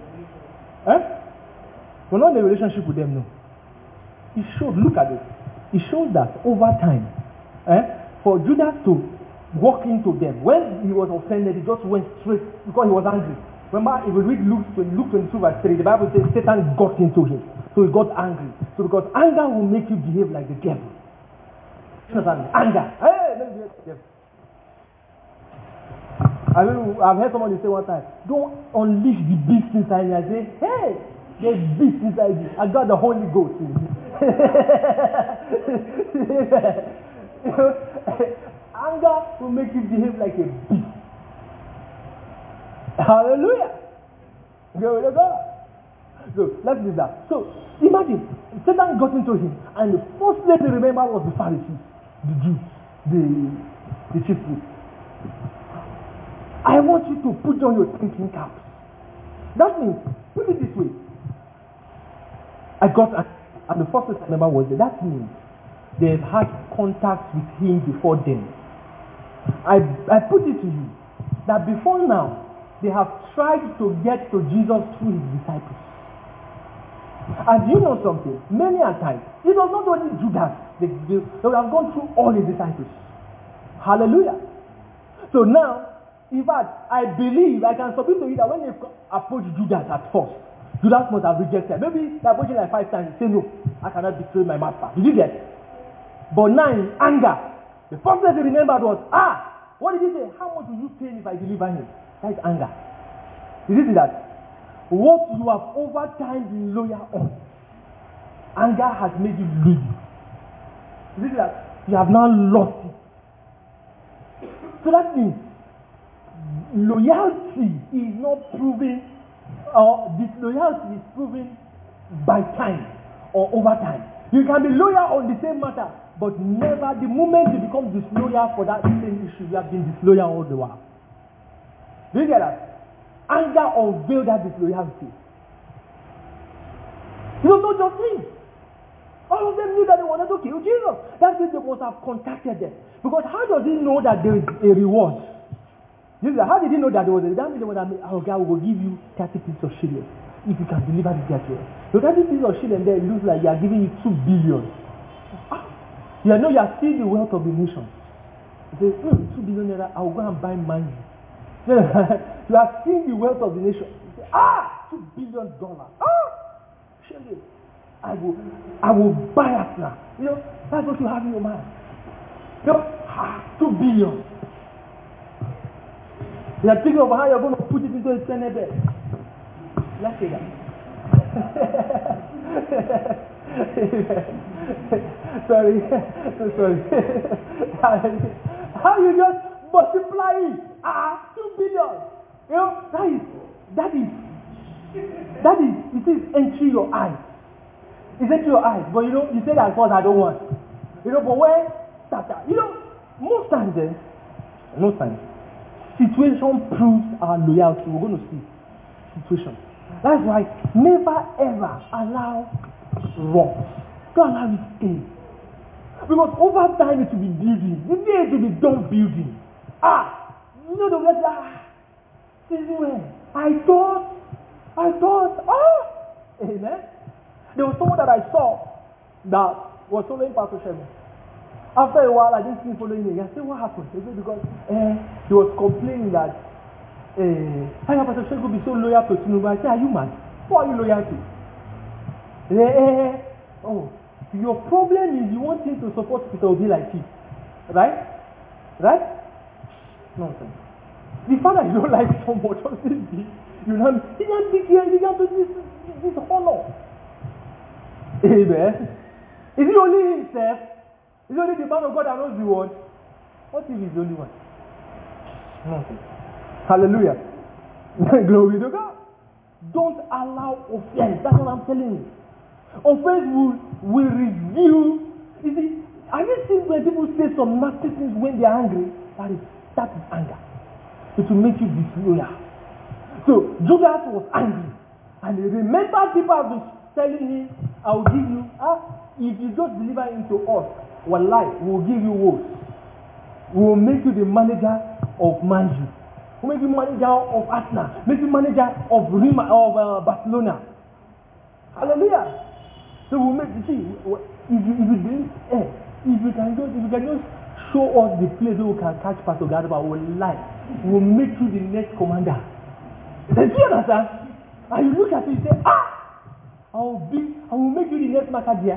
We're not in a relationship with them, no. He showed, look at it. He showed that over time, for Judas to walk into them, when he was offended, he just went straight because he was angry. Remember, if we read Luke 22 verse 3, the Bible says Satan got into him. So he got angry. So because anger will make you behave like the devil. Anger. Hey, let me behave like the devil. I've heard someone say one time, don't unleash the beast inside you. I say, hey, there's beast inside you. I got the Holy Ghost in me. Anger will make you behave like a beast. Hallelujah. Glory to God. So let's do that. So imagine Satan got into him, and the first thing to remember was the Pharisees, the Jews, the chief priests. I want you to put on your thinking caps. That means, put it this way. And the first thing I remember was that means they've had contact with him before then. I put it to you that before now, they have tried to get to Jesus through his disciples. And you know something? Many a times, it was not only Judas. They would have gone through all his disciples. Hallelujah. So now, in fact, I believe, I can submit to you that when they approached Judas at first, Judas must have rejected. Maybe they approached him like 5 times and say, no, I cannot betray my master. Did you get? But now in anger, the first thing they remembered was, what did he say? How much will you pay me if I deliver him? That is anger. Did you see that? What you have over time been loyal on, anger has made you lose it. Did you see that? You have now lost it. So that means loyalty is not proven, or disloyalty is proven by time or over time. You can be loyal on the same matter, but never, the moment you become disloyal for that same issue, you have been disloyal all the while. Do you get that? Anger unveiled that disloyalty. It was not just him. All of them knew that they wanted to kill Jesus. That means they must have contacted them. Because how does he know that there is a reward? How did he know that there was a reward? That means they would have made, God will give you 30 pieces of shilling if you can deliver this guy to us. So 30 pieces of shilling there, it looks like you are giving you 2 billion. You know you are still the wealth of the nation. You say, 2 billion naira, I will go and buy money. You have seen the wealth of the nation. You say, $2 billion. Surely, I will buy it now. You know, that's what you have in your mind. You know, 2 billion. You are thinking of how you're going to put it into a Senate bed. Let's say that. Sorry. How you just multiply it? 2 billion. You know, that is, it is entering your eyes. Is it your eyes? But you say that first I don't want. But when most times situation proves our loyalty. We're going to see situation. That's why never ever allow wrongs. Don't allow it stay. Because over time it will be building. The day it will be done building. The way this is when I thought, amen. There was someone that I saw that was following Pastor Sherman. After a while, I didn't see him following me. I said, what happened? He said, because he was complaining that how can Pastor Sherman be so loyal to Tinubu? I said, are you mad? Who are you loyal to? Your problem is you want him to support Peter Obi like you. Right? Nonsense. The father you don't like so much of this big. He can't be here, he can't do this honor. Amen. Is it only himself? Is it only the man of God that knows the word? What if he's the only one? Nonsense. Hallelujah. Glory to God. Don't allow offense. That's what I'm telling you. Offense will reveal. You see, have you seen when people say some nasty things when they are angry? That is anger. It will make you disloyal. So Judas was angry, and he remembered people have been telling him, I will give you, if you just deliver into us, wallahi, we will give you words. We will make you the manager of Manju. We will make you manager of Arsenal. Make you manager of Barcelona. Hallelujah. So we'll make, if you can just show us the place where we can catch Pastor Garba, we'll make you the next commander. Do you understand? And you look at it and say, I will make you the next Makadia.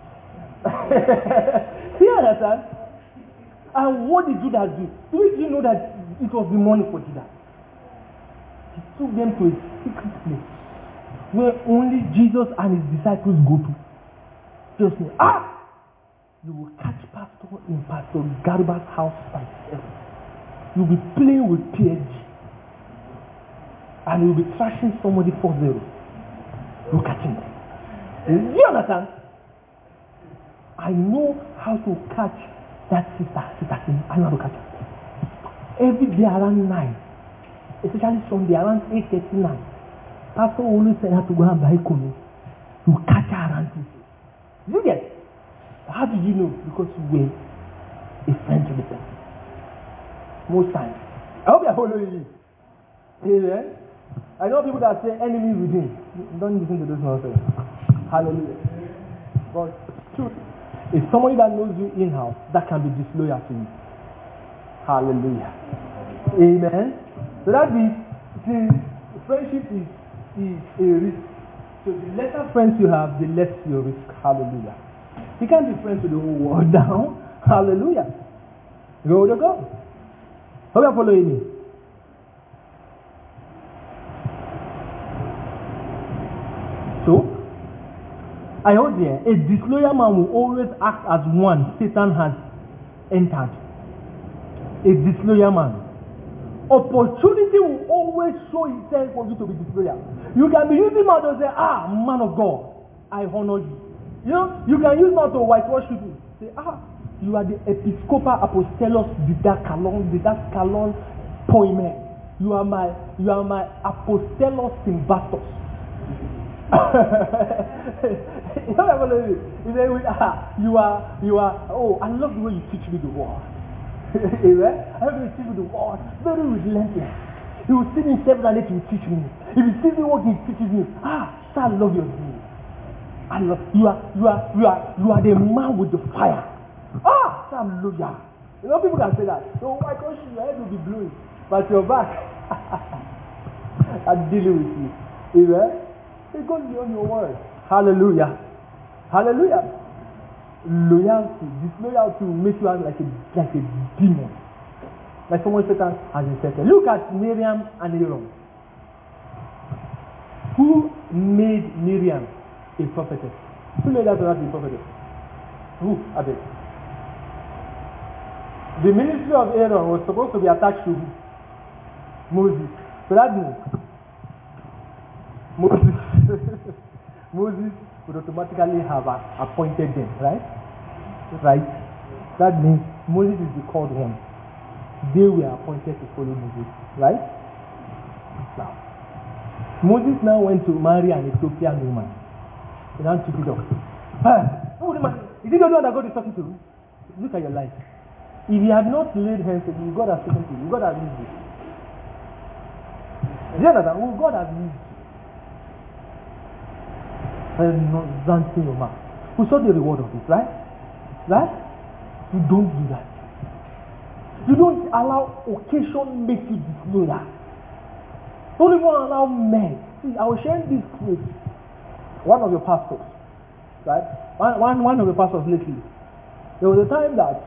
Do you understand? And what did Judas do? Did you know that it was the money for Judas? He took them to a secret place where only Jesus and his disciples go to. Just say, you will catch Pastor in Pastor Garba's house by 7. You'll be playing with PSG. And you'll be trashing somebody 4-0. You'll catch him. Do you understand? I know how to catch that sister. I know how to catch her. Every day around 9, especially Sunday around 8:39, Pastor always said I have to go and buy Kono. You catch her around 2. You get it? How did you know? Because you were a friend to the person. Most times. I hope you are following me. Amen. I know people that say enemy within. Don't listen to those nonsense. Hallelujah. But truth, if somebody that knows you in-house, that can be disloyal to you. Hallelujah. Amen. So that means, friendship is a risk. So the lesser friends you have, the less your risk. Hallelujah. You can't be friends with the whole world now. Hallelujah. Go to God. Hope you are following me. So, I hold here, a disloyal man will always act as one Satan has entered. A disloyal man. Opportunity will always show itself for you to be disloyal. You can be using mouth to say, man of God, I honor you. You can use mouth to whitewash people. Say, you are the Episcopal Apostolos Didaskalon Poimen. You are my Apostolos Symbastos. You say, you are, I love the way you teach me the word. Amen. I love the way you teach me the word. Very relentless. He will see me 7 and 8 to teach me. If you see me what he teaches me, sir, I love your zeal. I love you are the man with the fire. Hallelujah. You know people can say that. So why can't your head will be blowing, but your back I'm dealing with you. Amen. It goes beyond your word. Hallelujah. Hallelujah. Loyalty, disloyalty will make you act like a demon. Like someone Satan has inserted. Look at Miriam and Aaron. Who made Miriam a prophetess? Who made her to be a prophetess? Who? I beg. The ministry of Aaron was supposed to be attached to who? Moses. So that means Moses would automatically have appointed them, right? Right? That means Moses is the called one. They were appointed to follow Moses, right? Now, Moses now went to marry an Ethiopian woman. He now took it off. Is it the one that God is talking to? Look at your life. If you have not laid hands on you, God has spoken to you. God has used you. Do you understand? Oh, God has used you. And not dancing your mouth. We saw the reward of it, right? Right? You don't do that. You don't allow occasion make you disloyal. Don't even allow men. See, I was sharing this with one of your pastors, right? One of the pastors lately. There was a time that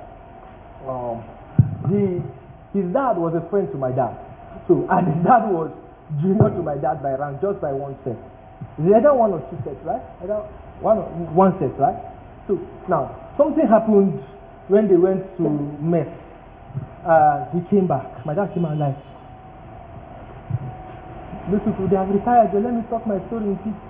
his dad was a friend to my dad. So, and his dad was junior to my dad by rank, just by one set. The other one or two sets, right? One set, right? So now something happened when they went to mess. He came back. My dad came out like, these people, they have retired. Let me talk my story in peace.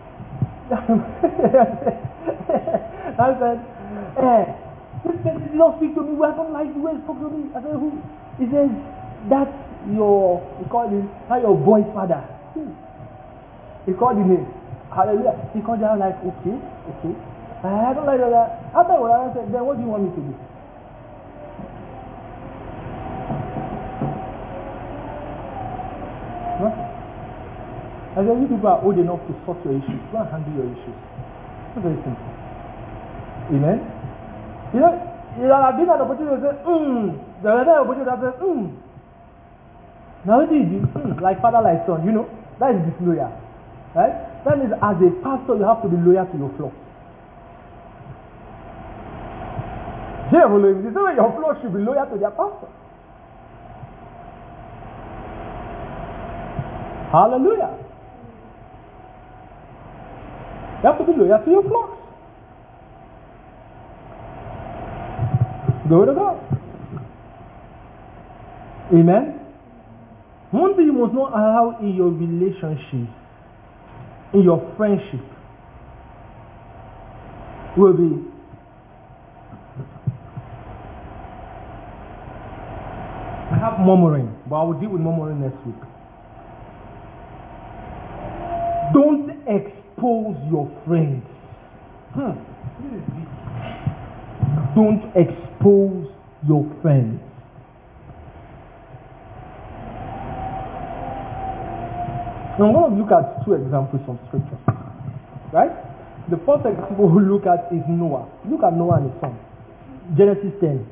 I said, this person did not speak to me. I don't like the way he spoke to me. I said, who? He says, that's your, he called him, that's your boy's father. He called him name. Hallelujah. He called him like, okay. I don't like that. After what I said, then what do you want me to do? Nothing. I said, you people are old enough to sort your issues. Go and handle your issues. It's very simple. Amen? You know, I've been at the opportunity to say, the other opportunity to say, Now what do you do? Like father, like son, you know? That is disloyal. Right? That means as a pastor, you have to be loyal to your flock. Yeah, well, the same way your flock should be loyal to their pastor. Hallelujah. You have to be loyal to your flocks. Glory to God. Amen. One thing you must not allow in your relationship, in your friendship, will be I have murmuring, but I will deal with murmuring next week. Don't expose your friends. Don't expose your friends. Now I'm going to look at two examples from scripture. Right? The first example we'll look at is Noah. Look at Noah and his son. Genesis 10.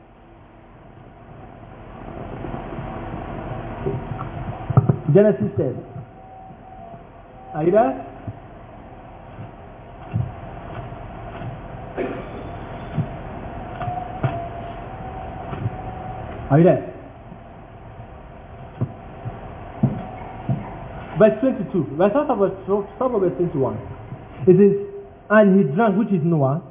Genesis 10. Are you there? Are you there? Verse 22. Verse 21. It is, and he drank, which is Noah,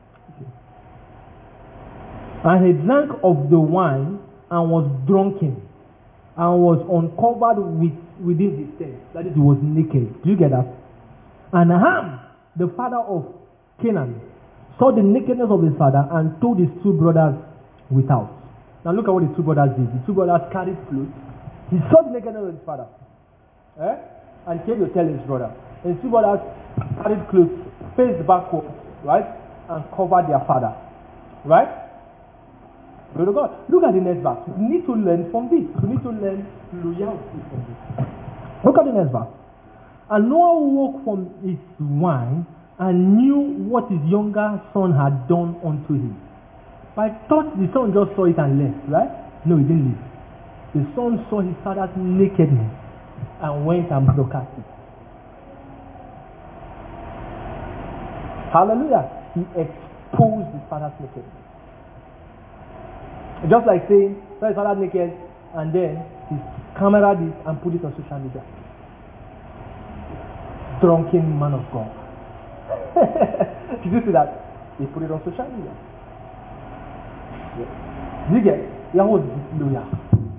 and he drank of the wine and was drunken and was uncovered within his tent. That is, he was naked. Do you get that? And Ham, the father of Canaan, saw the nakedness of his father and told his two brothers without. Now look at what the two brothers did. The two brothers carried clothes. He saw the nakedness of his father. And came to tell his brother. And the two brothers carried clothes, faced backwards, right? And covered their father. Right? Glory to God. Look at the next verse. We need to learn from this. We need to learn loyalty from this. Look at the next verse. And Noah woke from his wine and knew what his younger son had done unto him. But I thought the son just saw it and left, right? No, he didn't leave. The son saw his father's nakedness and went and broadcast it. Hallelujah. He exposed his father's nakedness. Just like saying, saw his father naked and then his camera this and put it on social media. Drunken man of God. Did you see that? He put it on social media. You get? That was disloyal.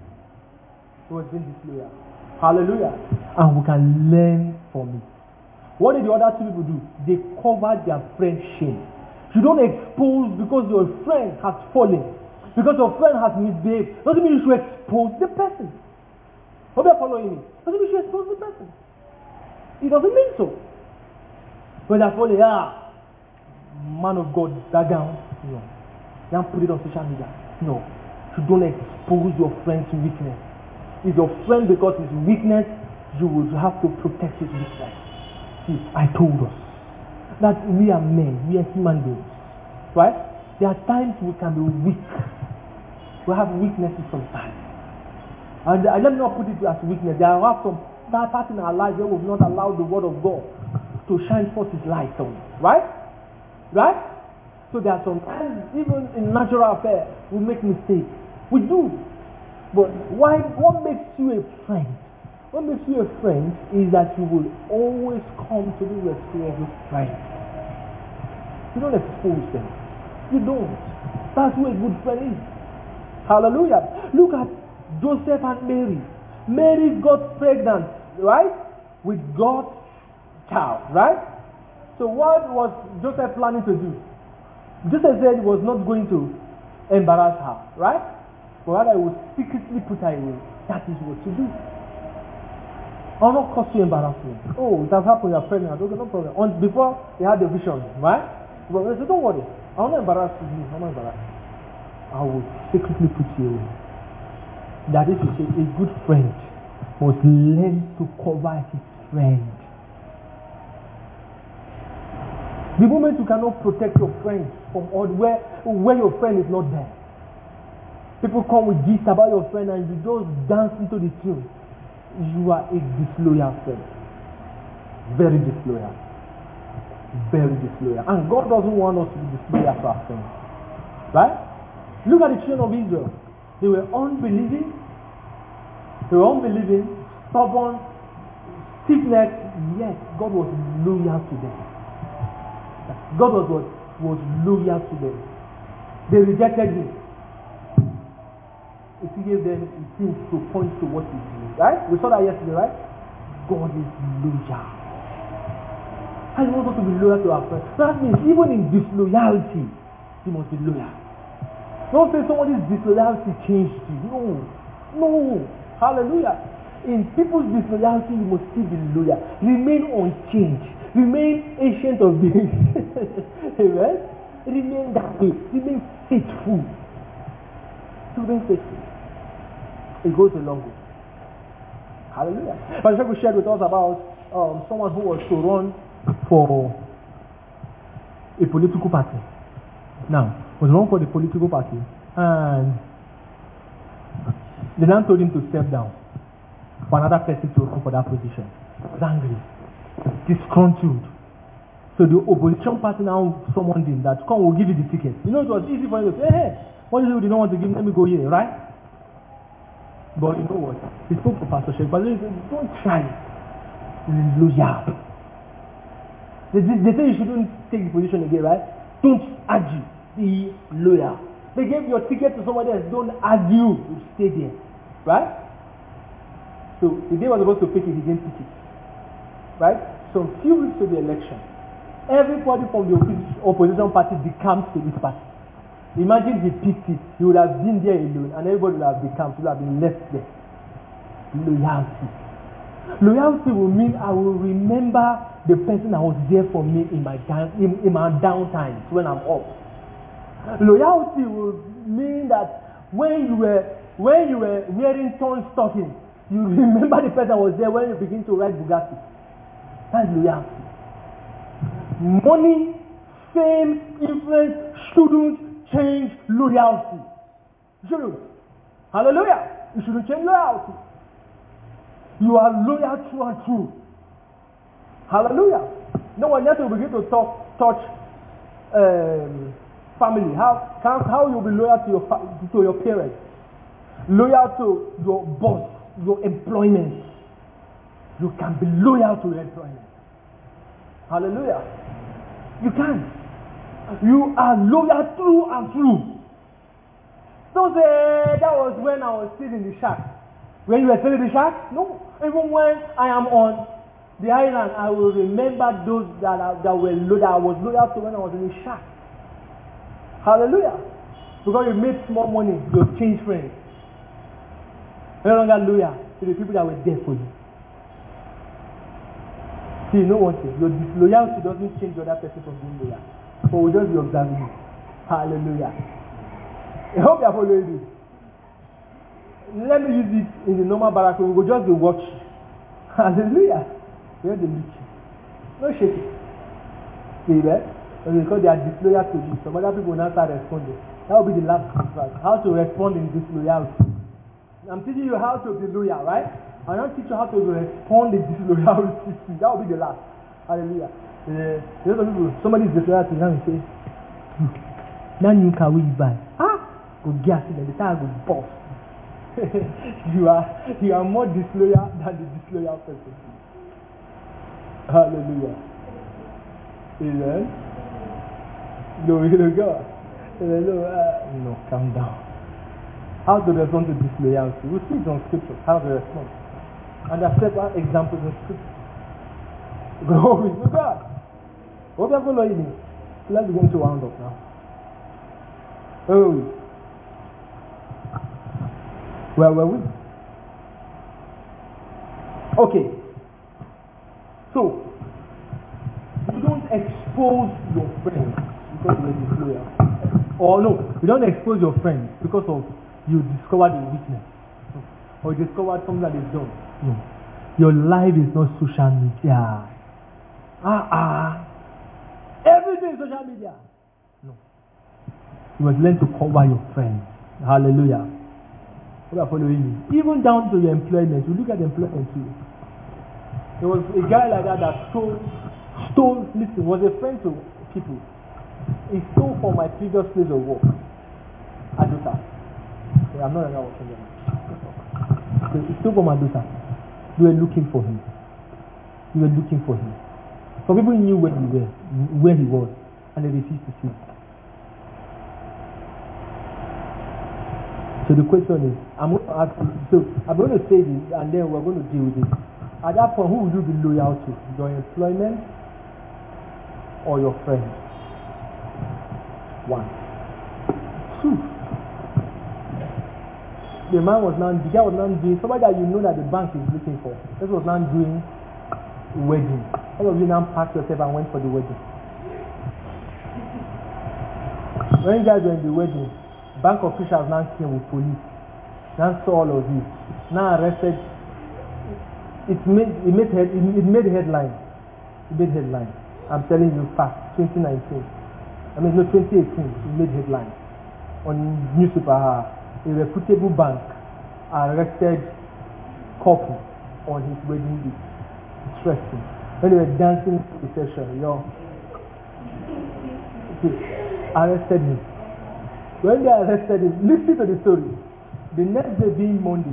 It was being disloyal. Hallelujah. And we can learn from it. What did the other two people do? They covered their friend's shame. You don't expose because your friend has fallen, because your friend has misbehaved. Doesn't mean you should expose the person. Hope you're following me. Doesn't mean you should expose the person. It doesn't mean so. When they're falling, man of God, that down. No. You don't put it on social media. No. You don't expose your friend's weakness. If your friend, because his weakness, you would have to protect his weakness. See, I told us that we are men, we are human beings, right? There are times we can be weak. We have weaknesses sometimes. And let me not put it as weakness. There are some parts in our lives where we've not allowed the word of God to shine forth his light on, right? Right? So there are some times, even in natural affairs, we make mistakes. We do. But what makes you a friend? What makes you a friend is that you will always come to the rescue of your friend. You don't expose them. You don't. That's who a good friend is. Hallelujah. Look at Joseph and Mary. Mary got pregnant, right? With God's child, right? So what was Joseph planning to do? Joseph said he was not going to embarrass her, right? But rather he would secretly put her away. That is what to do. I'll not cause you embarrassment. Oh, it has happened, you're pregnant. Okay, no problem. Before he had the vision, right? But they said, don't worry. I'll not embarrass you. I'll not embarrass you. I will secretly put you away. That is to say, a good friend must learn to cover his friend. The moment you cannot protect your friend from all where your friend is not there. People come with gifts about your friend and you just dance into the tune. You are a disloyal friend. Very disloyal. Very disloyal. And God doesn't want us to be disloyal to our friends. Right? Look at the children of Israel. They were unbelieving. Stubborn, stiff-necked, yet God was loyal to them. God was loyal to them. They rejected him. If he gave them things to point to what he's doing, right? We saw that yesterday, right? God is loyal. And he wants us to be loyal to our friends. So that means even in disloyalty, he must be loyal. Don't say somebody's disloyalty changed you. No. Hallelujah. In people's disloyalty, you must still be loyal. Remain unchanged. Remain ancient of days. Amen? Remain that way. Remain faithful. Remain faithful. It goes a long way. Hallelujah. Pastor Sheku shared with us about someone who was to run for a political party. Now, was run for the political party, and the man told him to step down for another person to run for that position. He was angry, disgruntled. So the opposition party now summoned him that, come, we'll give you the ticket. You know, it was easy for him to say, hey, what do you do? You don't want to give me, let me go here, right? But you know what? He spoke to Pastor Sheku. Pastor Sheku said, don't try. Loyal. They say you shouldn't take the position again, right? Don't argue. Be loyal. They gave your ticket to somebody else. Don't argue. You stay there. Right? So the day was supposed to pick it, he didn't pick it. Right? So a few weeks to the election, everybody from the opposition party decamped to this party. Imagine he picked it, he would have been there alone, and everybody would have decamped, would have been left there. Loyalty. Loyalty will mean I will remember the person that was there for me in my down times when I'm up. Loyalty will mean that when you were wearing torn stockings, you remember the person that was there when you begin to ride Bugatti. That's loyalty. Money, fame, influence shouldn't change loyalty. You shouldn't. Hallelujah. You shouldn't change loyalty. You are loyal true and true. Hallelujah. No one else will begin to touch family. How you'll be loyal to your parents, loyal to your boss, your employment. You can be loyal to your employment. Hallelujah. You can. You are loyal through and through. Don't say that was when I was still in the shack. When you were still in the shack? No. Even when I am on the island, I will remember those that I was loyal to when I was in the shack. Hallelujah. Because you made small money, you've changed friends. You're no longer loyal to the people that were there for you. See, you know one thing, your disloyalty doesn't change the other person from being loyal. But we'll just be observing you. Hallelujah. I hope you are following this. Let me use it in the normal barrack. We will just be watching. Hallelujah. Where the leak? No shaking. See that? Because they are disloyal to you. Some other people will now start responding. That will be the last contract. How to respond in disloyalty. I'm teaching you how to be loyal, right? I don't teach you how to respond in disloyalty. That will be the last. Hallelujah. Somebody is disloyal to you and say, now you can we buy. Go gas it and the tire go bust. you are more disloyal than the disloyal person. Hallelujah. Amen. Glory to God. No, calm down. How to respond to disloyalty? We see it on scripture. How to respond. And there are several examples in scripture. Glory to God. Hope you are following me. Let's begin to round up now. Oh. Where were we? Okay. So, you don't expose your friends because you are disloyal. Or no, you don't expose your friends because of you discovered a weakness. Or you discovered something that is done. No. Your life is not social media. Everything is social media. No. You must learn to cover your friends. Hallelujah. We are following you. Even down to your employment. You look at employment too. There was a guy like that listen, was a friend to people. He stole from my previous place of work. Adusa. I'm not working there. So he stole from Adusa. We were looking for him. Some people knew where he was, and they refused to see. So the question is, I'm going to ask you, so I'm going to say this, and then we're going to deal with it. At that point, who would you be loyal to? Your employment or your friends? 1. 2. The guy was now doing, somebody that you know that the bank is looking for. This was now doing wedding. All of you now packed yourself and went for the wedding. When you guys were in the wedding, bank officials now came with police. Now saw all of you. Now arrested. It made headlines. I'm telling you facts. 2019. 2018. It made headlines on newspaper. A reputable bank arrested couple on his wedding day. Interesting. When they were dancing in the session, arrested him. When they arrested him, listen to the story. The next day being Monday,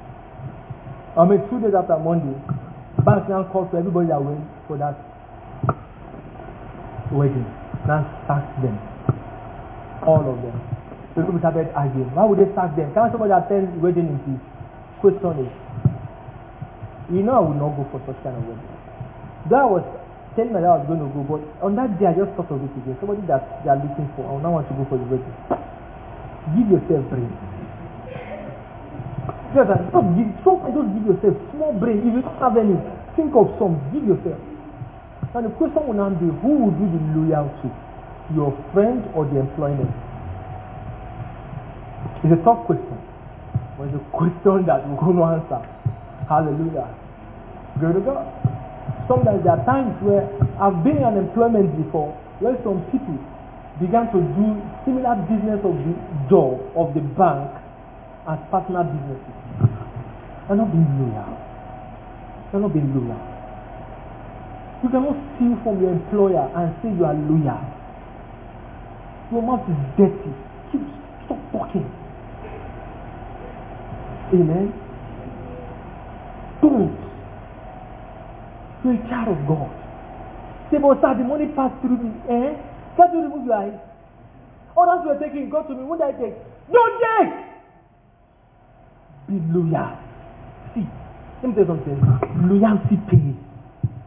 2 days after Monday, bank now called for everybody that went for that wedding. Now sacked them. All of them. So people started arguing. Why would they sack them? Can't somebody attend the wedding in peace? Question is, I would not go for such kind of wedding. That was telling me that I was going to go, but on that day I just thought of it again. Somebody that they are looking for, I would not want to go for the wedding. Give yourself brain. Just give yourself small brain. If you don't have any, think of some. Give yourself. And the question will now be, who would you be loyal to? Your friend or the employment? It's a tough question, but it's a question that we're going to answer. Hallelujah. Glory to God. Sometimes there are times where I've been in an employment before where some people began to do similar business of the job of the bank as personal businesses. They're not being loyal. You cannot steal from your employer and say you are loyal. Your mouth is dirty. Stop talking. Amen. Don't. You're a child of God. Say, but sir, the money passed through me. Can't you remove your eyes? Others were taking, God to me. What did I take? Don't take! Be loyal. See, let me tell you something. Loyalty pays.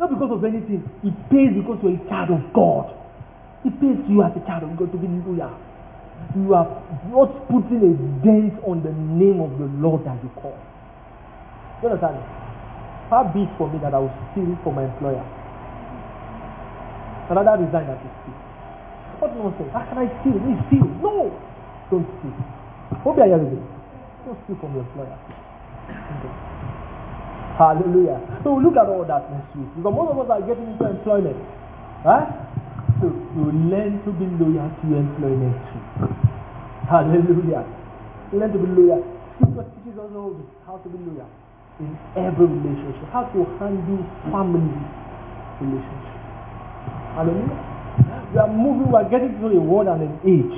Not because of anything. It pays because you're a child of God. It pays you as a child of God to be loyal. You are not putting a dent on the name of the Lord that you call. You understand? Far be it for me that I will steal for my employer. Another resign that is steal. What nonsense? How can I steal? We steal. No! Don't steal. Hope you are hearing this. Don't steal from your employer. Okay. Hallelujah. So we look at all that next week. Because most of us are getting into employment. Right? So you learn to be loyal to your employment too. Hallelujah. You learn to be loyal. Scripture teaches us all this, how to be loyal in every relationship. How to handle family relationships. Hallelujah. We are moving, we are getting to a world and an age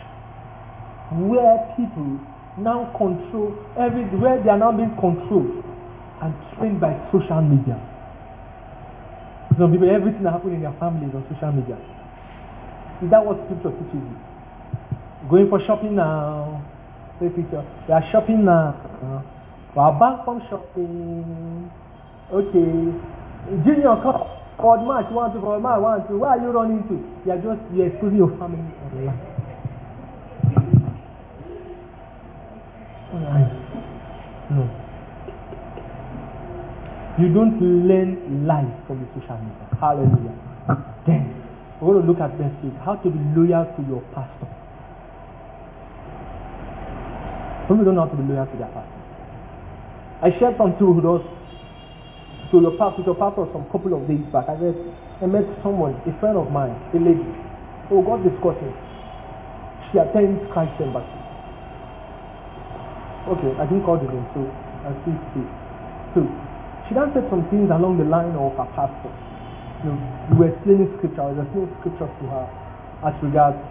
where people now control where they are now being controlled and trained by social media. Some people, everything that happens in their family is on social media. Is that what scripture teaches you? Going for shopping now. Take picture. We are shopping now. We are back from shopping. Okay. Junior called match 1 2 for match 1 2. Where are you running to? You're exposing your family online. No. You don't learn life from the social media. Hallelujah. Then, we're going to look at next week how to be loyal to your pastor. Some people don't know how to be loyal to their pastor. I shared something with us to your pastor some couple of days back. I met someone, a friend of mine, a lady. Oh, God discussing. She attends Christ Embassy. Okay, I didn't call the name, so I still see. So, she then said some things along the line of her pastor. We were explaining scripture. I was explaining scripture to her as regards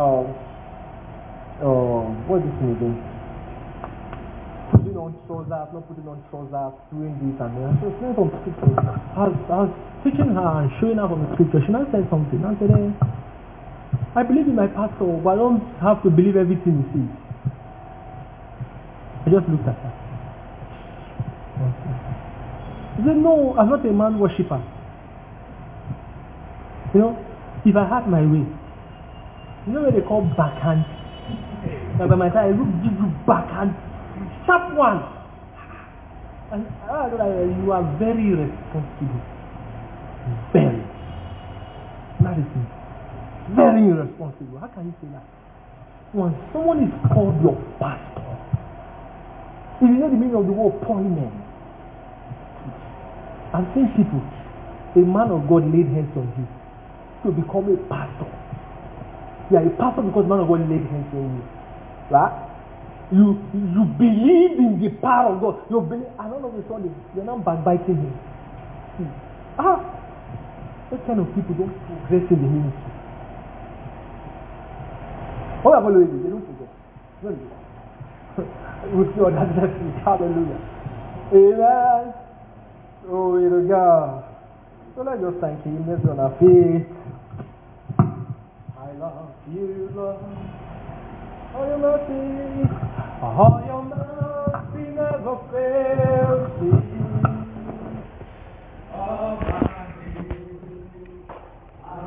what is this thing again? Putting on trousers, not putting on trousers, doing this and that. So explaining some scripture. I was teaching her and showing her from the scripture. She now said something. I said, I believe in my pastor, but I don't have to believe everything he says. I just looked at her. He said, no, I'm not a man worshipper. You know, if I had my way, you know what they call backhand? Now by my time, I look, give you backhand, sharp one. And I know that you are very responsible. Very. Madison, very irresponsible. How can you say that? When someone is called your pastor, if you know the meaning of the word appointment, I'm seeing people, a man of God laid hands on you to become a pastor. You are a pastor because man of God laid hands on you. Right? You believe in the power of God. You believe, and all of a sudden, you're not backbiting him. What kind of people don't progress in the ministry? What have always they don't progress. With your next hallelujah. Amen. Oh, to God. So let's just thank him. Let's be on our feet. I love you, Lord. Oh, your mercy. Oh, your